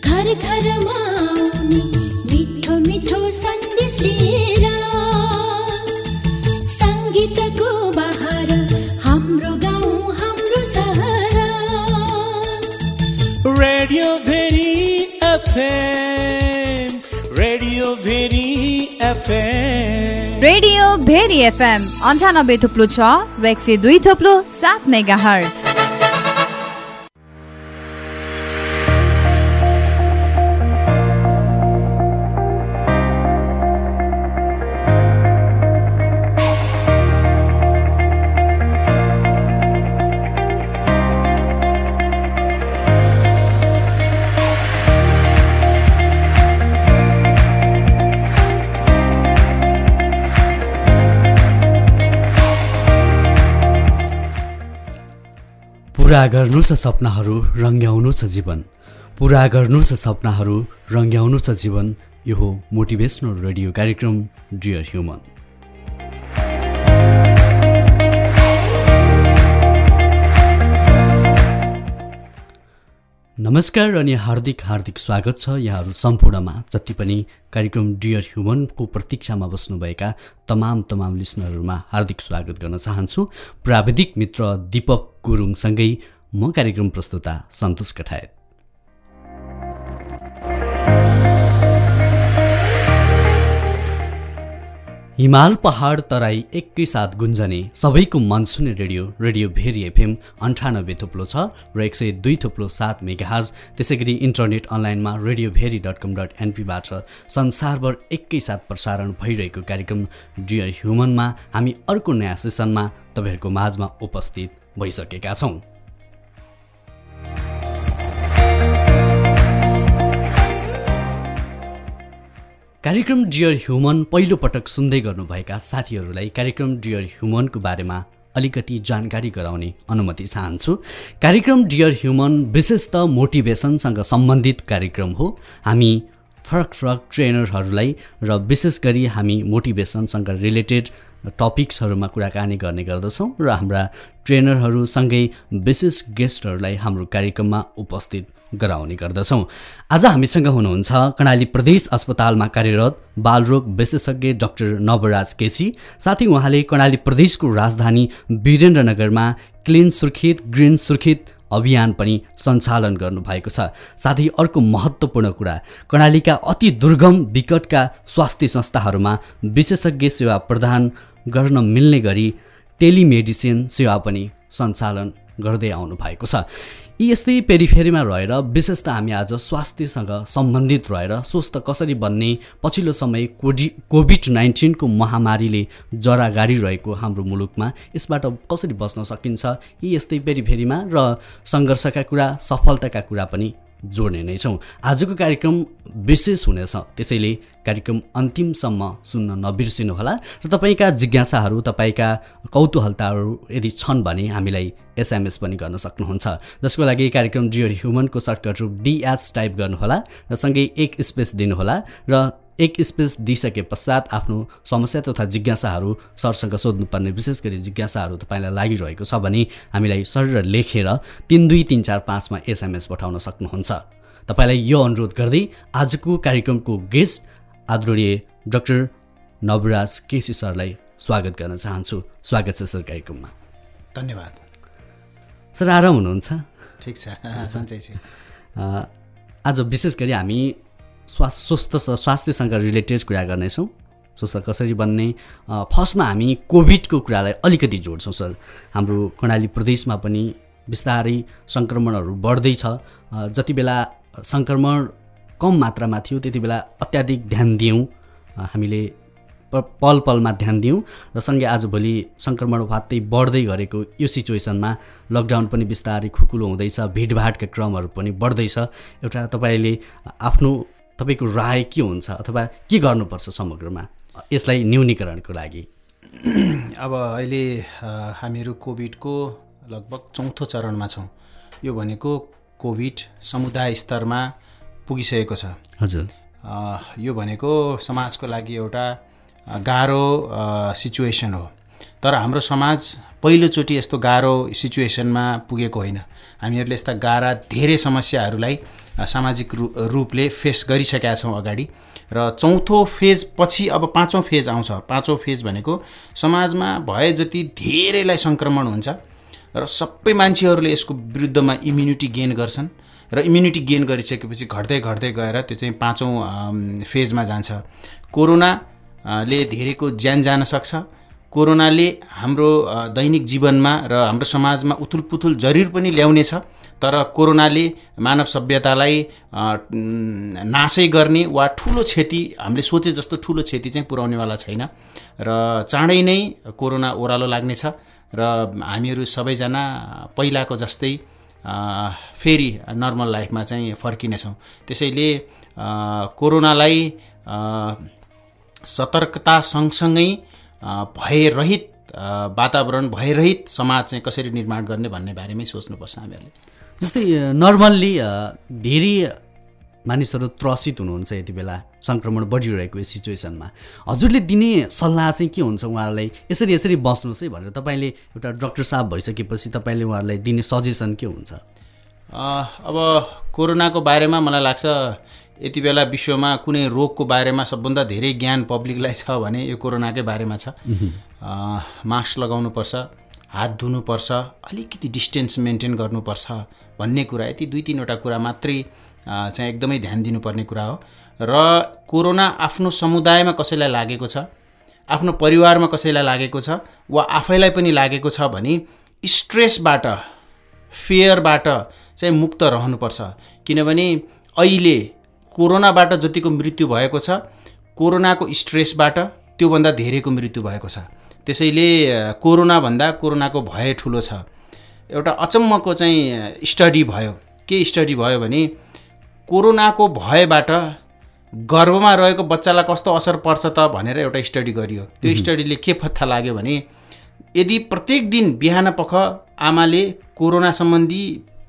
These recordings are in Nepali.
घर घरमा आउने मिठो मिठो सन्देश लिएर संगीतको बहार हाम्रो गाउँ हाम्रो सहर radio Bheri FM radio Bheri FM 98.6 र 102.7 मेगाहर्ज। पुरा गर्नु छ सपनाहरू रङ्ग्याउनु छ जीवन, पुरा गर्नु छ सपनाहरू रङ्ग्याउनु छ जीवन। यो हो मोटिभेसनल रेडियो कार्यक्रम डियर ह्युमन। नमस्कार अनि हार्दिक हार्दिक स्वागत छ यहाँहरू सम्पूर्णमा, जति पनि कार्यक्रम डियर ह्युमनको प्रतीक्षामा बस्नुभएका तमाम लिसनरहरूमा हार्दिक स्वागत गर्न चाहन्छु। प्राविधिक मित्र दीपक गुरुङसँगै म कार्यक्रम प्रस्तुता सन्तोष कठायत। हिमाल पहाड तराई एकैसाथ गुन्जने सबैको मन छुने रेडियो भेरी एफएम 98.6 र 102.7 मेगाहर्ज। त्यसै गरी इन्टरनेट अनलाइनमा radiobheri.com.np बाट संसारभर एकैसाथ प्रसारण भइरहेको कार्यक्रम डियर ह्युमनमा हामी अर्को नयाँ सेसनमा तपाईँहरूको माझमा उपस्थित भइसकेका छौँ। कार्यक्रम डियर ह्युमन पहिलो पटक सुन्दै गर्नुभएका साथीहरूलाई कार्यक्रम डियर ह्युमनको बारेमा अलिकति जानकारी गराउने अनुमति चाहन्छु। कार्यक्रम डियर ह्युमन विशेषत मोटिभेसनसँग सम्बन्धित कार्यक्रम हो। हामी फरक ट्रेनरहरूलाई र विशेष गरी हामी मोटिभेसनसँग रिलेटेड टपिक्सहरूमा कुराकानी गर्ने गर्दछौँ र हाम्रा ट्रेनरहरूसँगै विशेष गेस्टहरूलाई हाम्रो कार्यक्रममा उपस्थित गराउने गर्दछौँ। आज हामीसँग हुनुहुन्छ कर्णाली प्रदेश अस्पतालमा कार्यरत बालरोग विशेषज्ञ डाक्टर नवराज केसी। साथै उहाँले कर्णाली प्रदेशको राजधानी वीरेन्द्रनगरमा क्लिन सुर्खेत ग्रिन सुर्खेत अभियान पनि सञ्चालन गर्नुभएको छ। साथै अर्को महत्त्वपूर्ण कुरा, कर्णालीका अति दुर्गम विकटका स्वास्थ्य संस्थाहरूमा विशेषज्ञ सेवा प्रदान गर्न मिल्ने गरी टेलिमेडिसिन सेवा पनि सञ्चालन गर्दै आउनु भएको छ। यी यस्तै पेरिफेरीमा रहेर विशेष त हामी आज स्वास्थ्यसँग सम्बन्धित रहेर स्वस्थ कसरी बन्ने, पछिल्लो समय कोभिड-19 को महामारीले जरा गाडिरहेको हाम्रो मुलुकमा यसबाट कसरी बच्न सकिन्छ, यी यस्तै पेरिफेरीमा र सङ्घर्षका कुरा सफलताका कुरा पनि जोड्ने नै छौँ। आजको कार्यक्रम विशेष हुनेछ, त्यसैले कार्यक्रम अन्तिमसम्म सुन्न नबिर्सिनुहोला र तपाईँका जिज्ञासाहरू तपाईँका कौतूहलताहरू यदि छन् भने हामीलाई SMS पनि गर्न सक्नुहुन्छ, जसको लागि कार्यक्रम डियर ह्युमनको सर्टकट रूप DH टाइप गर्नुहोला र सँगै एक स्पेस दिनुहोला र एक स्पेस दिइसके पश्चात आफ्नो समस्या तथा जिज्ञासाहरू सरसँग सोध्नुपर्ने विशेष गरी जिज्ञासाहरू तपाईँलाई लागिरहेको छ भने हामीलाई सर लेखेर 32345 मा SMS पठाउन सक्नुहुन्छ। तपाईँलाई यो अनुरोध गर्दै आजको कार्यक्रमको गेस्ट आदरणीय डाक्टर नवराज केसी सरलाई स्वागत गर्न चाहन्छु। स्वागत छ सर कार्यक्रममा। धन्यवाद सर। आराम हुनुहुन्छ? ठिक छ, सन्चै छु। आज विशेष गरी हामी स्वास्थ्यसँग रिलेटेड कुरा गर्नेछौँ, स्वस्थ कसरी बन्ने। फर्स्टमा हामी कोभिडको कुरालाई अलिकति जोड्छौँ सर। हाम्रो कर्णाली प्रदेशमा पनि बिस्तारै सङ्क्रमणहरू बढ्दैछ। जति बेला सङ्क्रमण कम मात्रामा थियो त्यति बेला अत्याधिक ध्यान दियौँ, हामीले पलमा ध्यान दियौँ र सँगै आजभोलि सङ्क्रमण वात्तै बढ्दै गरेको यो सिचुएसनमा लकडाउन पनि बिस्तारै खुकुलो हुँदैछ, भिडभाडका क्रमहरू पनि बढ्दैछ। एउटा तपाईँको राय के हुन्छ अथवा के गर्नुपर्छ समग्रमा यसलाई न्यूनीकरणको लागि? अब अहिले हामीहरू कोभिडको लगभग 4थो चरणमा छौँ। यो भनेको कोभिड समुदाय स्तरमा पुगिसकेको छ। हजुर, यो भनेको समाजको लागि एउटा गाह्रो सिचुएसन हो। तर हाम्रो समाज पहिलोचोटि यस्तो गाह्रो सिचुएसनमा पुगेको होइन। हामीहरूले यस्ता गाह्रा धेरै समस्याहरूलाई सामाजिक रूपले फेस गरिसकेका छौँ अगाडि, र चौथो फेज पछि अब पाँचौँ फेज आउँछ। पाँचौँ फेज भनेको समाजमा भए जति धेरैलाई सङ्क्रमण हुन्छ र सबै मान्छेहरूले यसको विरुद्धमा इम्युनिटी गेन गर्छन्, र इम्युनिटी गेन गरिसकेपछि घट्दै घट्दै गएर त्यो चाहिँ पाँचौँ फेजमा जान्छ। कोरोनाले धेरैको ज्यान जान सक्छ। कोरोनाले हाम्रो दैनिक जीवनमा र हाम्रो समाजमा उथुलपुथुल जरुर पनि ल्याउनेछ, तर कोरोनाले मानव सभ्यतालाई नाशै गर्ने वा ठुलो क्षति, हामीले सोचे जस्तो ठुलो क्षति चाहिँ पुर्याउनेवाला छैन, र चाँडै नै कोरोना ओह्रालो लाग्नेछ र हामीहरू सबैजना पहिलाको जस्तै फेरि नर्मल लाइफमा चाहिँ फर्किनेछौँ। त्यसैले कोरोनालाई सतर्कता सँगसँगै भयरहित वातावरण, भयरहित समाज चाहिँ कसरी निर्माण गर्ने भन्ने बारेमै सोच्नुपर्छ हामीहरूले। जस्तै नर्मल्ली धेरै मानिसहरू त्रसित हुनुहुन्छ यति बेला सङ्क्रमण बढिरहेको यो सिचुएसनमा, हजुरले दिने सल्लाह चाहिँ के हुन्छ उहाँहरूलाई? यसरी बस्नुहोस् है भनेर तपाईँले एउटा डाक्टर साहब भइसकेपछि तपाईँले उहाँहरूलाई दिने सजेसन के हुन्छ? अब कोरोनाको बारेमा मलाई लाग्छ यति बेला विश्वमा कुनै रोगको बारेमा सबभन्दा धेरै ज्ञान पब्लिकलाई छ भने यो कोरोनाकै बारेमा छ। मास्क लगाउनुपर्छ, हात धुनुपर्छ, अलिकति डिस्टेन्स मेन्टेन गर्नुपर्छ भन्ने कुरा, यति 2-3वटा कुरा मात्रै चाहिँ एकदमै ध्यान दिनुपर्ने कुरा हो। र कोरोना आफ्नो समुदायमा कसैलाई लागेको छ, आफ्नो परिवारमा कसैलाई लागेको छ वा आफैलाई पनि लागेको छ भने स्ट्रेसबाट, फियरबाट चाहिँ मुक्त रहनुपर्छ। किनभने अहिले कोरोनाबाट जतिको मृत्यु भएको छ, कोरोनाको स्ट्रेसबाट त्योभन्दा धेरैको मृत्यु भएको छ। त्यसैले कोरोनाभन्दा कोरोनाको भय ठुलो छ। एउटा अचम्मको चाहिँ स्टडी भयो। के स्टडी भयो भने कोरोनाको भयबाट गर्भमा रहेको बच्चालाई कस्तो असर पर्छ त भनेर एउटा स्टडी गरियो। त्यो स्टडीले के पत्ता लाग्यो भने यदि प्रत्येक दिन बिहानपख आमाले कोरोना सम्बन्धी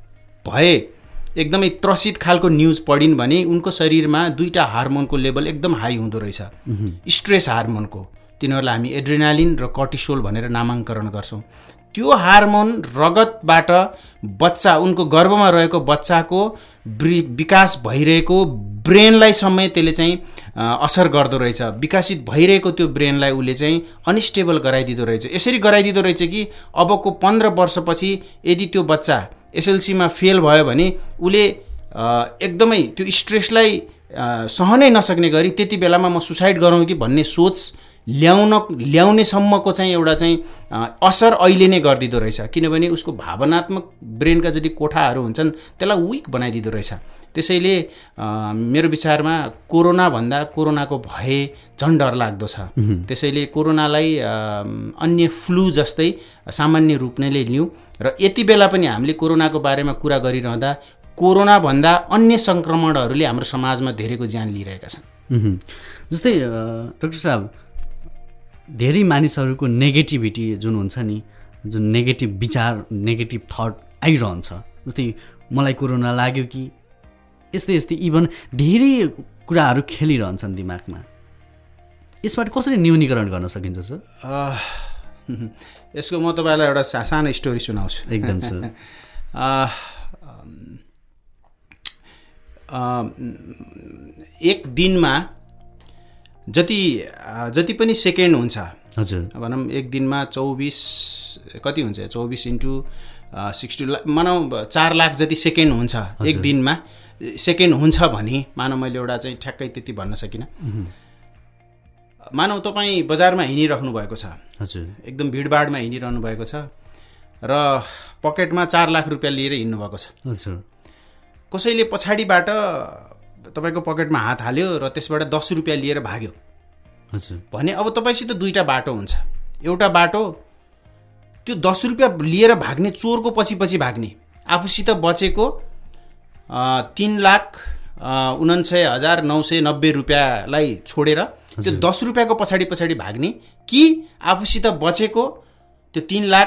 भए एकदमै त्रसित खालको न्युज पढिन् भने उनको शरीरमा 2टा हार्मोनको लेभल एकदम हाई हुँदो रहेछ, स्ट्रेस हार्मोनको। तिनीहरूलाई हामी एड्रिनालिन र कर्टिसोल भनेर नामाङ्करण गर्छौँ। त्यो हार्मोन रगतबाट बच्चा, उनको गर्भमा रहेको बच्चाको विकास भइरहेको ब्रेनलाई समेत त्यसले चाहिँ असर गर्दो रहेछ। विकसित भइरहेको त्यो ब्रेनलाई उसले चाहिँ अनस्टेबल गराइदिँदो रहेछ। यसरी गराइदिँदो रहेछ कि अबको 15 वर्षपछि यदि त्यो बच्चा एसएलसीमा फेल भयो भने उसले एकदमै त्यो स्ट्रेसलाई सहनै नसक्ने गरी त्यति बेलामा म सुसाइड गरौँ कि भन्ने सोच ल्याउनेसम्मको चाहिँ एउटा चाहिँ असर अहिले नै गरिदिँदो रहेछ। किनभने उसको भावनात्मक ब्रेनका जति कोठाहरू हुन्छन् त्यसलाई विक बनाइदिँदो रहेछ। त्यसैले मेरो विचारमा कोरोनाभन्दा कोरोनाको भय झन् डरलाग्दो छ। त्यसैले कोरोनालाई अन्य फ्लू जस्तै सामान्य रूप नै लिउँ र यति बेला पनि हामीले कोरोनाको बारेमा कुरा गरिरहँदा कोरोनाभन्दा अन्य सङ्क्रमणहरूले हाम्रो समाजमा धेरैको ज्यान लिइरहेका छन्। जस्तै डाक्टर साहब, धेरै मानिसहरूको नेगेटिभिटी जुन हुन्छ नि, जुन नेगेटिभ विचार, नेगेटिभ थट आइरहन्छ। जस्तै मलाई कोरोना लाग्यो कि यस्तै इभन धेरै कुराहरू खेलिरहन्छन् दिमागमा। यसबाट कसरी न्यूनीकरण गर्न सकिन्छ सर? यसको म तपाईँलाई एउटा सानो स्टोरी सुनाउँछु। एकदम सर। एक दिनमा जति पनि सेकेन्ड हुन्छ, हजुर भनौँ एक दिनमा 24 कति हुन्छ, 24 इन्टु 60 मानौँ 4 लाख जति सेकेन्ड हुन्छ एक दिनमा। सेकेन्ड हुन्छ भने मानौँ मैले एउटा चाहिँ ठ्याक्कै त्यति भन्न सकिनँ। मानौँ तपाईँ बजारमा हिँडिराख्नु भएको छ, हजुर एकदम भिडभाडमा हिँडिरहनु भएको छ र पकेटमा 4 लाख रुपियाँ लिएर हिँड्नु भएको छ। हजुर कसैले पछाडिबाट तपाईँको पकेटमा हात हाल्यो र त्यसबाट 10 रुपियाँ लिएर भाग्यो। हजुर भने अब तपाईँसित 2टा बाटो हुन्छ। एउटा बाटो त्यो 10 रुपियाँ लिएर भाग्ने चोरको पछि भाग्ने, आफूसित बचेको 3,49,990 रुपियाँलाई छोडेर त्यो 10 रुपियाँको पछाडि भाग्ने, कि आफूसित बचेको त्यो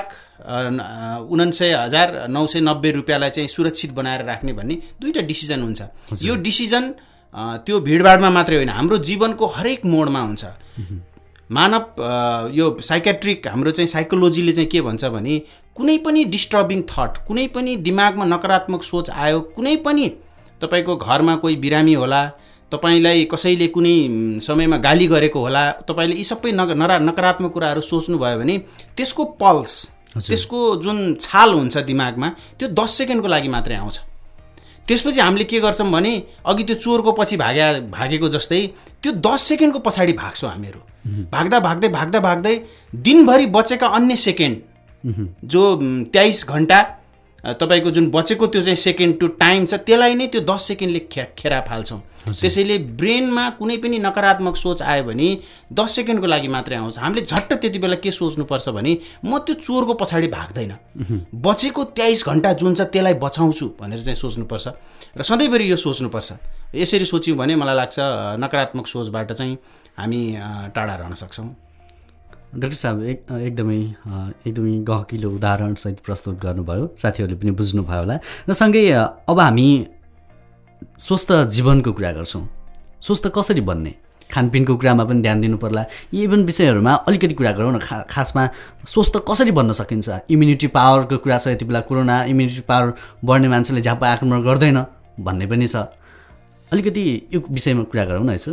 3,49,990 रुपियाँलाई चाहिँ सुरक्षित बनाएर राख्ने भन्ने 2टा डिसिजन हुन्छ। यो डिसिजन त्यो भिडभाडमा मात्रै होइन, हाम्रो जीवनको हरेक मोडमा हुन्छ। मानव यो साइकेट्रिक हाम्रो चाहिँ साइकोलोजीले चाहिँ के भन्छ भने कुनै पनि डिस्टर्बिङ थट, कुनै पनि दिमागमा नकारात्मक सोच आयो, कुनै पनि तपाईँको घरमा कोही बिरामी होला, तपाईँलाई कसैले कुनै समयमा गाली गरेको होला, तपाईँले यी सबै नकारात्मक कुराहरू सोच्नुभयो भने त्यसको पल्स, त्यसको जुन छाल हुन्छ दिमागमा त्यो 10 सेकेन्डको लागि मात्रै आउँछ। त्यसपछि हामीले के गर्छौँ भने अघि त्यो चोरको पछि भागेको जस्तै त्यो 10 सेकेन्डको पछाडि भाग्छौँ हामीहरू। भाग्दै दिनभरि बचेका अन्य सेकेन्ड जो 23 घन्टा तपाईँको जुन बचेको त्यो चाहिँ सेकेन्ड टु टाइम छ त्यसलाई नै त्यो 10 सेकेन्डले खेरा फाल्छौँ। त्यसैले ब्रेनमा कुनै पनि नकारात्मक सोच आयो भने 10 सेकेन्डको लागि मात्रै आउँछ। हामीले झट्ट त्यति बेला के सोच्नुपर्छ भने म त्यो चोरको पछाडि भाग्दैन, बचेको 23 घन्टा जुन छ त्यसलाई बचाउँछु भनेर चाहिँ सोच्नुपर्छ र सधैँभरि यो सोच्नुपर्छ। यसरी सोच्यौँ भने मलाई लाग्छ नकारात्मक सोचबाट चाहिँ हामी टाढा रहन सक्छौँ। डाक्टर साहब एकदमै गहकिलो उदाहरणसहित प्रस्तुत गर्नुभयो, साथीहरूले पनि बुझ्नुभयो होला। र सँगै अब हामी स्वस्थ जीवनको कुरा गर्छौँ। स्वस्थ कसरी बन्ने, खानपिनको कुरामा पनि ध्यान दिनु पर्ला। यी इभन विषयहरूमा अलिकति कुरा गरौँ न। खासमा स्वस्थ कसरी बन्न सकिन्छ? इम्युनिटी पावरको कुरा छ, यति बेला कोरोना इम्युनिटी पावर बढ्ने मान्छेले झ्याप्पा आक्रमण गर्दैन भन्ने पनि छ। अलिकति यो विषयमा कुरा गरौँ न यसो।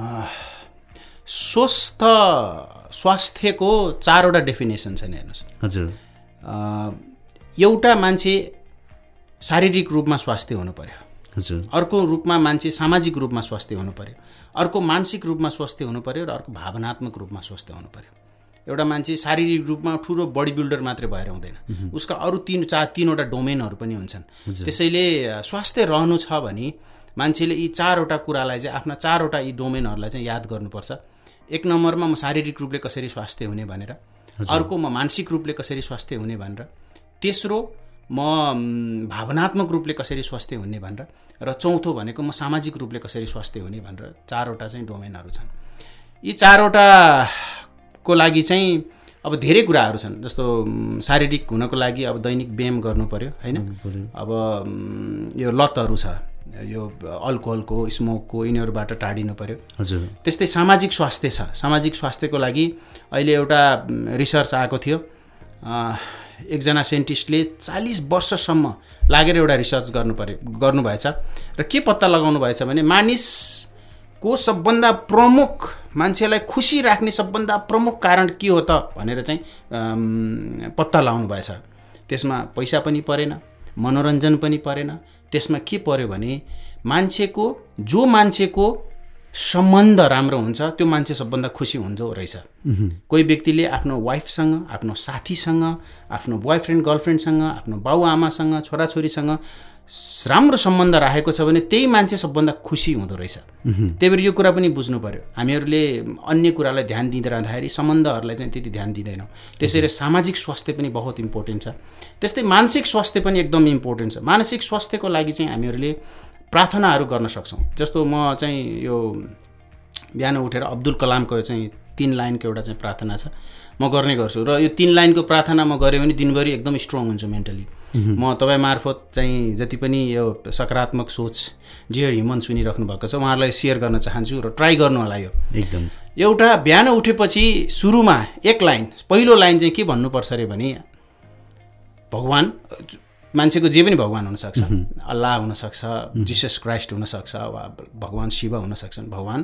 स्वास्थ्यको 4वटा डेफिनेसन छन् हेर्नुहोस्। हजुर, एउटा मान्छे शारीरिक रूपमा स्वास्थ्य हुनु पर्यो, हजुर, अर्को रूपमा मान्छे सामाजिक रूपमा स्वास्थ्य हुनु पर्यो, अर्को मानसिक रूपमा स्वास्थ्य हुनु पर्यो र अर्को भावनात्मक रूपमा स्वास्थ्य हुनु पर्यो। एउटा मान्छे शारीरिक रूपमा ठुलो बडी बिल्डर मात्रै भएर हुँदैन, उसका अरू 3वटा डोमेनहरू पनि हुन्छन्। त्यसैले स्वास्थ्य रहनु छ भने मान्छेले यी 4वटा कुरालाई चाहिँ आफ्ना 4वटा यी डोमेनहरूलाई चाहिँ याद गर्नुपर्छ। एक नम्बरमा म शारीरिक रूपले कसरी स्वास्थ्य हुने भनेर, अर्को म मानसिक रूपले कसरी स्वास्थ्य हुने भनेर, तेस्रो म भावनात्मक रूपले कसरी स्वास्थ्य हुने भनेर, र चौथो भनेको म सामाजिक रूपले कसरी स्वास्थ्य हुने भनेर 4वटा चाहिँ डोमेनहरू छन्। यी 4वटाको लागि चाहिँ अब धेरै कुराहरू छन्। जस्तो शारीरिक हुनको लागि अब दैनिक व्यायाम गर्नु पर्यो हैन। अब यो लतहरू छ, यो अल्कोहलको, स्मोकको, यिनीहरूबाट टाढिनु पर्यो। हजुर। त्यस्तै सामाजिक स्वास्थ्य छ। सामाजिक स्वास्थ्यको लागि अहिले एउटा रिसर्च आएको थियो, एकजना साइन्टिस्टले 40 वर्षसम्म लागेर एउटा रिसर्च गर्नुभएछ र के पत्ता लगाउनु भएछ भने मानिसको सबभन्दा प्रमुख, मान्छेलाई खुसी राख्ने सबभन्दा प्रमुख कारण के हो त भनेर चाहिँ पत्ता लगाउनु भएछ। त्यसमा पैसा पनि परेन, मनोरञ्जन पनि परेन, त्यसमा के पर्यो भने जो मान्छेको सम्बन्ध राम्रो हुन्छ त्यो मान्छे सबभन्दा खुसी हुँदो रहेछ। कोही व्यक्तिले आफ्नो वाइफसँग, आफ्नो साथीसँग, आफ्नो बोयफ्रेन्ड गर्लफ्रेन्डसँग, आफ्नो बाउआमासँग, छोराछोरीसँग राम्रो सम्बन्ध राखेको छ भने त्यही मान्छे सबभन्दा खुसी हुँदो रहेछ। त्यही भएर यो कुरा पनि बुझ्नु पर्यो, हामीहरूले अन्य कुरालाई ध्यान दिँदाखेरि सम्बन्धहरूलाई चाहिँ त्यति ध्यान दिँदैनौँ। त्यसैले सामाजिक स्वास्थ्य पनि बहुत इम्पोर्टेन्ट छ। त्यस्तै मानसिक स्वास्थ्य पनि एकदम इम्पोर्टेन्ट छ। मानसिक स्वास्थ्यको लागि चाहिँ हामीहरूले प्रार्थनाहरू गर्न सक्छौँ। जस्तो म चाहिँ यो बिहान उठेर अब्दुल कलामको चाहिँ 3 लाइनको एउटा चाहिँ प्रार्थना छ, म गर्ने गर्छु र यो 3 लाइनको प्रार्थना म गरेँ भने दिनभरि एकदम स्ट्रङ हुन्छु मेन्टली। म तपाईँ मार्फत चाहिँ जति पनि यो सकारात्मक सोच डियर ह्युमन सुनिराख्नु भएको छ उहाँहरूलाई सेयर गर्न चाहन्छु र ट्राई गर्नु होला। यो एकदम एउटा बिहान उठेपछि सुरुमा एक लाइन, पहिलो लाइन चाहिँ के भन्नुपर्छ अरे भने भगवान, मान्छेको जे पनि भगवान हुनसक्छ, अल्लाह हुनसक्छ, जिसस क्राइस्ट हुनसक्छ, वा भगवान शिव हुन सक्छन्। भगवान,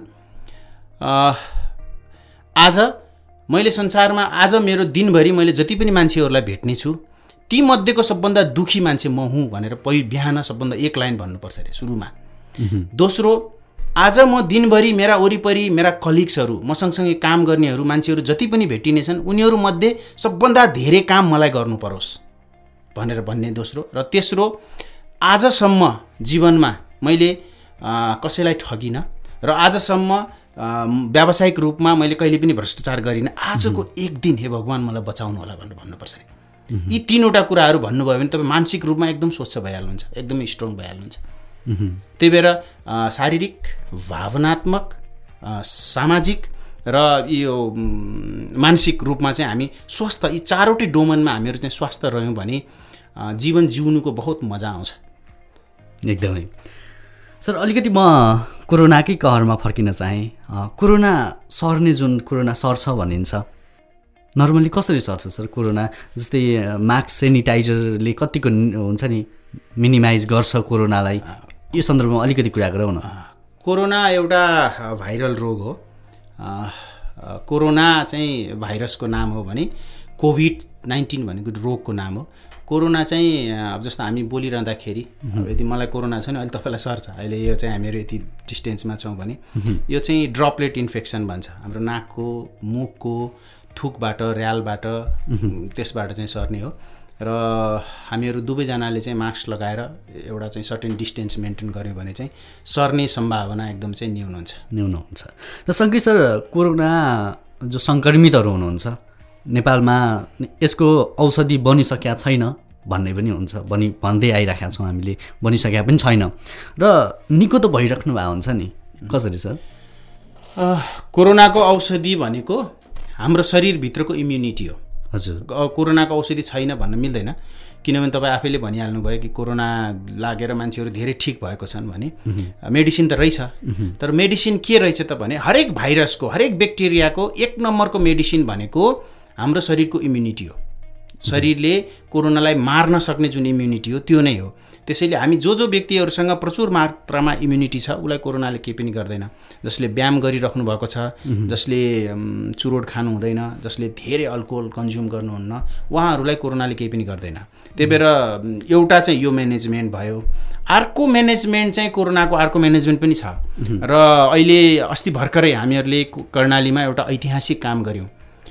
आज मैले संसारमा, आज मेरो दिनभरि मैले जति पनि मान्छेहरूलाई भेट्ने छु ती मध्येको सबभन्दा दुखी मान्छे म हुँ भनेर बिहान सबभन्दा एक लाइन भन्नुपर्छ अरे सुरुमा। दोस्रो, आज म दिनभरि मेरा वरिपरि मेरा कलिग्सहरू, म सँगसँगै काम गर्नेहरू, मान्छेहरू जति पनि भेटिनेछन् उनीहरूमध्ये सबभन्दा धेरै काम मलाई गर्नु परोस् भनेर भन्ने दोस्रो। र तेस्रो, आजसम्म जीवनमा मैले कसैलाई ठगिनँ र आजसम्म व्यावसायिक रूपमा मैले कहिले पनि भ्रष्टाचार गरिनँ, आजको एक दिन हे भगवान मलाई बचाउनु होला भनेर भन्नुपर्छ अरे। यी 3वटा कुराहरू भन्नुभयो भने तपाईँ मानसिक रूपमा एकदम स्वच्छ भइहाल्नुहुन्छ, एकदमै स्ट्रङ भइहाल्नुहुन्छ। त्यही भएर शारीरिक, भावनात्मक, सामाजिक र यो मानसिक रूपमा चाहिँ हामी स्वस्थ, यी 4वटै डोमेनमा हामीहरू चाहिँ स्वस्थ रह्यौँ भने जीवन जिउनुको बहुत मजा आउँछ। एकदमै। सर अलिकति म कोरोनाकै कहरमा फर्किन चाहेँ। कोरोना सर्ने जुन कोरोना सर्छ भनिन्छ नर्मली कसरी सर्छ सर कोरोना? जस्तै मास्क सेनिटाइजरले कतिको हुन्छ नि मिनिमाइज गर्छ कोरोनालाई, यो सन्दर्भमा अलिकति कुरा गरौँ न। कोरोना एउटा भाइरल रोग हो। कोरोना चाहिँ भाइरसको नाम हो भने कोभिड-19 भनेको रोगको नाम हो। कोरोना चाहिँ अब जस्तो हामी बोलिरहँदाखेरि यदि मलाई कोरोना छ नि अहिले तपाईँलाई सर्छ, अहिले यो चाहिँ हामीहरू यति डिस्टेन्समा छौँ भने यो चाहिँ ड्रपलेट इन्फेक्सन भन्छ। हाम्रो नाकको, मुखको, थुकबाट, र्यालबाट त्यसबाट चाहिँ सर्ने हो। र हामीहरू दुवैजनाले चाहिँ मास्क लगाएर एउटा चाहिँ सर्टेन डिस्टेन्स मेन्टेन गऱ्यो भने चाहिँ सर्ने सम्भावना एकदम चाहिँ न्यून हुन्छ। र सँगै सर कोरोना जो सङ्क्रमितहरू हुनुहुन्छ नेपालमा यसको औषधि बनिसकेका छैन भन्ने पनि हुन्छ, भन्दै आइरहेका छौँ हामीले, बनिसकेका पनि छैन र निको त भइराख्नु भएको हुन्छ नि, कसरी सर? कोरोनाको औषधि भनेको हाम्रो शरीरभित्रको इम्युनिटी हो। हजुर, कोरोनाको औषधि छैन भन्न मिल्दैन, किनभने तपाईँ आफैले भनिहाल्नुभयो कि कोरोना लागेर मान्छेहरू धेरै ठिक भएको छन् भने मेडिसिन त रहेछ। तर मेडिसिन के रहेछ त भने हरेक भाइरसको, हरेक ब्याक्टेरियाको एक नम्बरको मेडिसिन भनेको हाम्रो शरीरको इम्युनिटी हो। शरीरले कोरोनालाई मार्न सक्ने जुन इम्युनिटी हो त्यो नै हो। त्यसैले हामी जो व्यक्तिहरूसँग प्रचुर मात्रामा इम्युनिटी छ उसलाई कोरोनाले केही पनि गर्दैन। जसले व्यायाम गरिराख्नु भएको छ, जसले चुरोट खानु हुँदैन, जसले धेरै अल्कोहल कन्ज्युम गर्नुहुन्न, उहाँहरूलाई कोरोनाले केही पनि गर्दैन। त्यही भएर एउटा चाहिँ यो म्यानेजमेन्ट भयो। अर्को म्यानेजमेन्ट चाहिँ कोरोनाको अर्को म्यानेजमेन्ट पनि छ। र अहिले अस्ति भर्खरै हामीहरूले कर्णालीमा एउटा ऐतिहासिक काम गऱ्यौँ।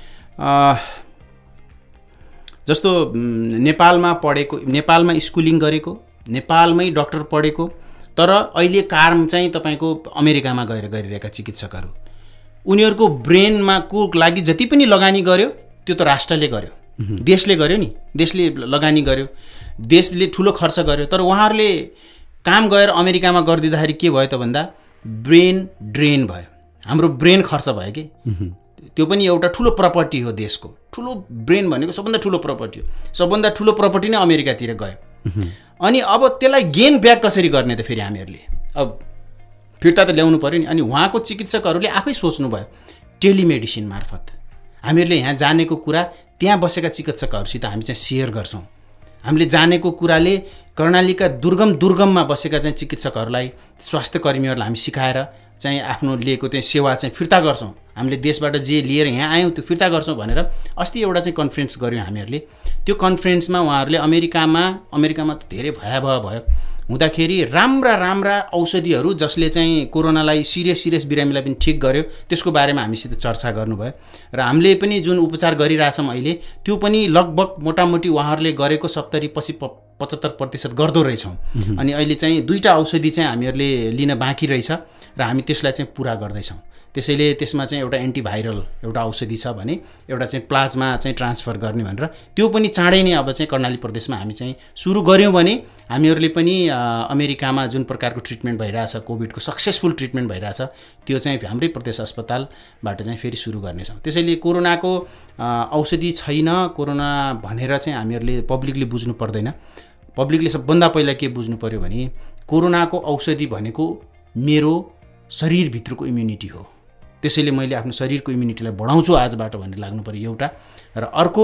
जस्तो नेपालमा पढेको, नेपालमा स्कुलिङ गरेको, नेपालमै डक्टर पढेको, तर अहिले काम चाहिँ तपाईँको अमेरिकामा गएर गरिरहेका चिकित्सकहरू, उनीहरूको ब्रेनमा को लागि जति पनि लगानी गर्यो त्यो त राष्ट्रले गर्यो, देशले गर्यो नि, देशले लगानी गर्यो, देशले ठुलो खर्च गर्यो। तर उहाँहरूले काम गएर अमेरिकामा गरिदिँदाखेरि के भयो त भन्दा ब्रेन ड्रेन भयो, हाम्रो ब्रेन खर्च भयो कि। त्यो पनि एउटा ठुलो प्रपर्टी हो देशको। ठुलो ब्रेन भनेको सबभन्दा ठुलो प्रपर्टी हो। सबभन्दा ठुलो प्रपर्टी नै अमेरिकातिर गयो। अनि अब त्यसलाई गेन ब्याक कसरी गर्ने त फेरि हामीहरूले अब फिर्ता त ल्याउनु पऱ्यो नि। अनि उहाँको चिकित्सकहरूले आफै सोच्नुभयो टेलिमेडिसिन मार्फत हामीहरूले यहाँ जानेको कुरा त्यहाँ बसेका चिकित्सकहरूसित हामी चाहिँ सेयर गर्छौँ। हामीले जानेको कुराले कर्णालीका दुर्गममा बसेका चाहिँ चिकित्सकहरूलाई, स्वास्थ्य कर्मीहरूलाई हामी सिकाएर चाहिँ आफ्नो लिएको चाहिँ सेवा चाहिँ फिर्ता गर्छौँ। हामीले देशबाट जे लिएर यहाँ आयौँ त्यो फिर्ता गर्छौँ भनेर अस्ति एउटा चाहिँ कन्फरेन्स गऱ्यौँ हामीहरूले। त्यो कन्फरेन्समा उहाँहरूले अमेरिकामा त धेरै भयावह भयो हुँदाखेरि राम्रा औषधिहरू जसले चाहिँ कोरोनालाई सिरियस बिरामीलाई पनि ठिक गर्यो त्यसको बारेमा हामीसित चर्चा गर्नुभयो। र हामीले पनि जुन उपचार गरिरहेछौँ अहिले त्यो पनि लगभग मोटामोटी उहाँहरूले गरेको 70-75% गर्दो रहेछौँ। अनि अहिले चाहिँ 2टा औषधि चाहिँ हामीहरूले लिन बाँकी रहेछ र हामी त्यसलाई चाहिँ पुरा गर्दैछौँ। त्यसैले त्यसमा चाहिँ एउटा एन्टिभाइरल एउटा औषधि छ भने एउटा चाहिँ प्लाज्मा चाहिँ ट्रान्सफर गर्ने भनेर त्यो पनि चाँडै नै अब चाहिँ कर्णाली प्रदेशमा हामी चाहिँ सुरु गऱ्यौँ भने हामीहरूले पनि अमेरिकामा जुन प्रकारको ट्रिटमेन्ट भइरहेछ, कोभिडको सक्सेसफुल ट्रिटमेन्ट भइरहेछ, त्यो चाहिँ हाम्रै प्रदेश अस्पतालबाट चाहिँ फेरि सुरु गर्नेछौँ। त्यसैले कोरोनाको औषधि छैन कोरोना भनेर चाहिँ हामीहरूले पब्लिकले बुझ्नु पर्दैन। पब्लिकले सबभन्दा पहिला के बुझ्नु पर्यो भने कोरोनाको औषधि भनेको मेरो शरीरभित्रको इम्युनिटी हो। त्यसैले मैले आफ्नो शरीरको इम्युनिटीलाई बढाउँछु आजबाट भनेर लाग्नु पर्यो एउटा। र अर्को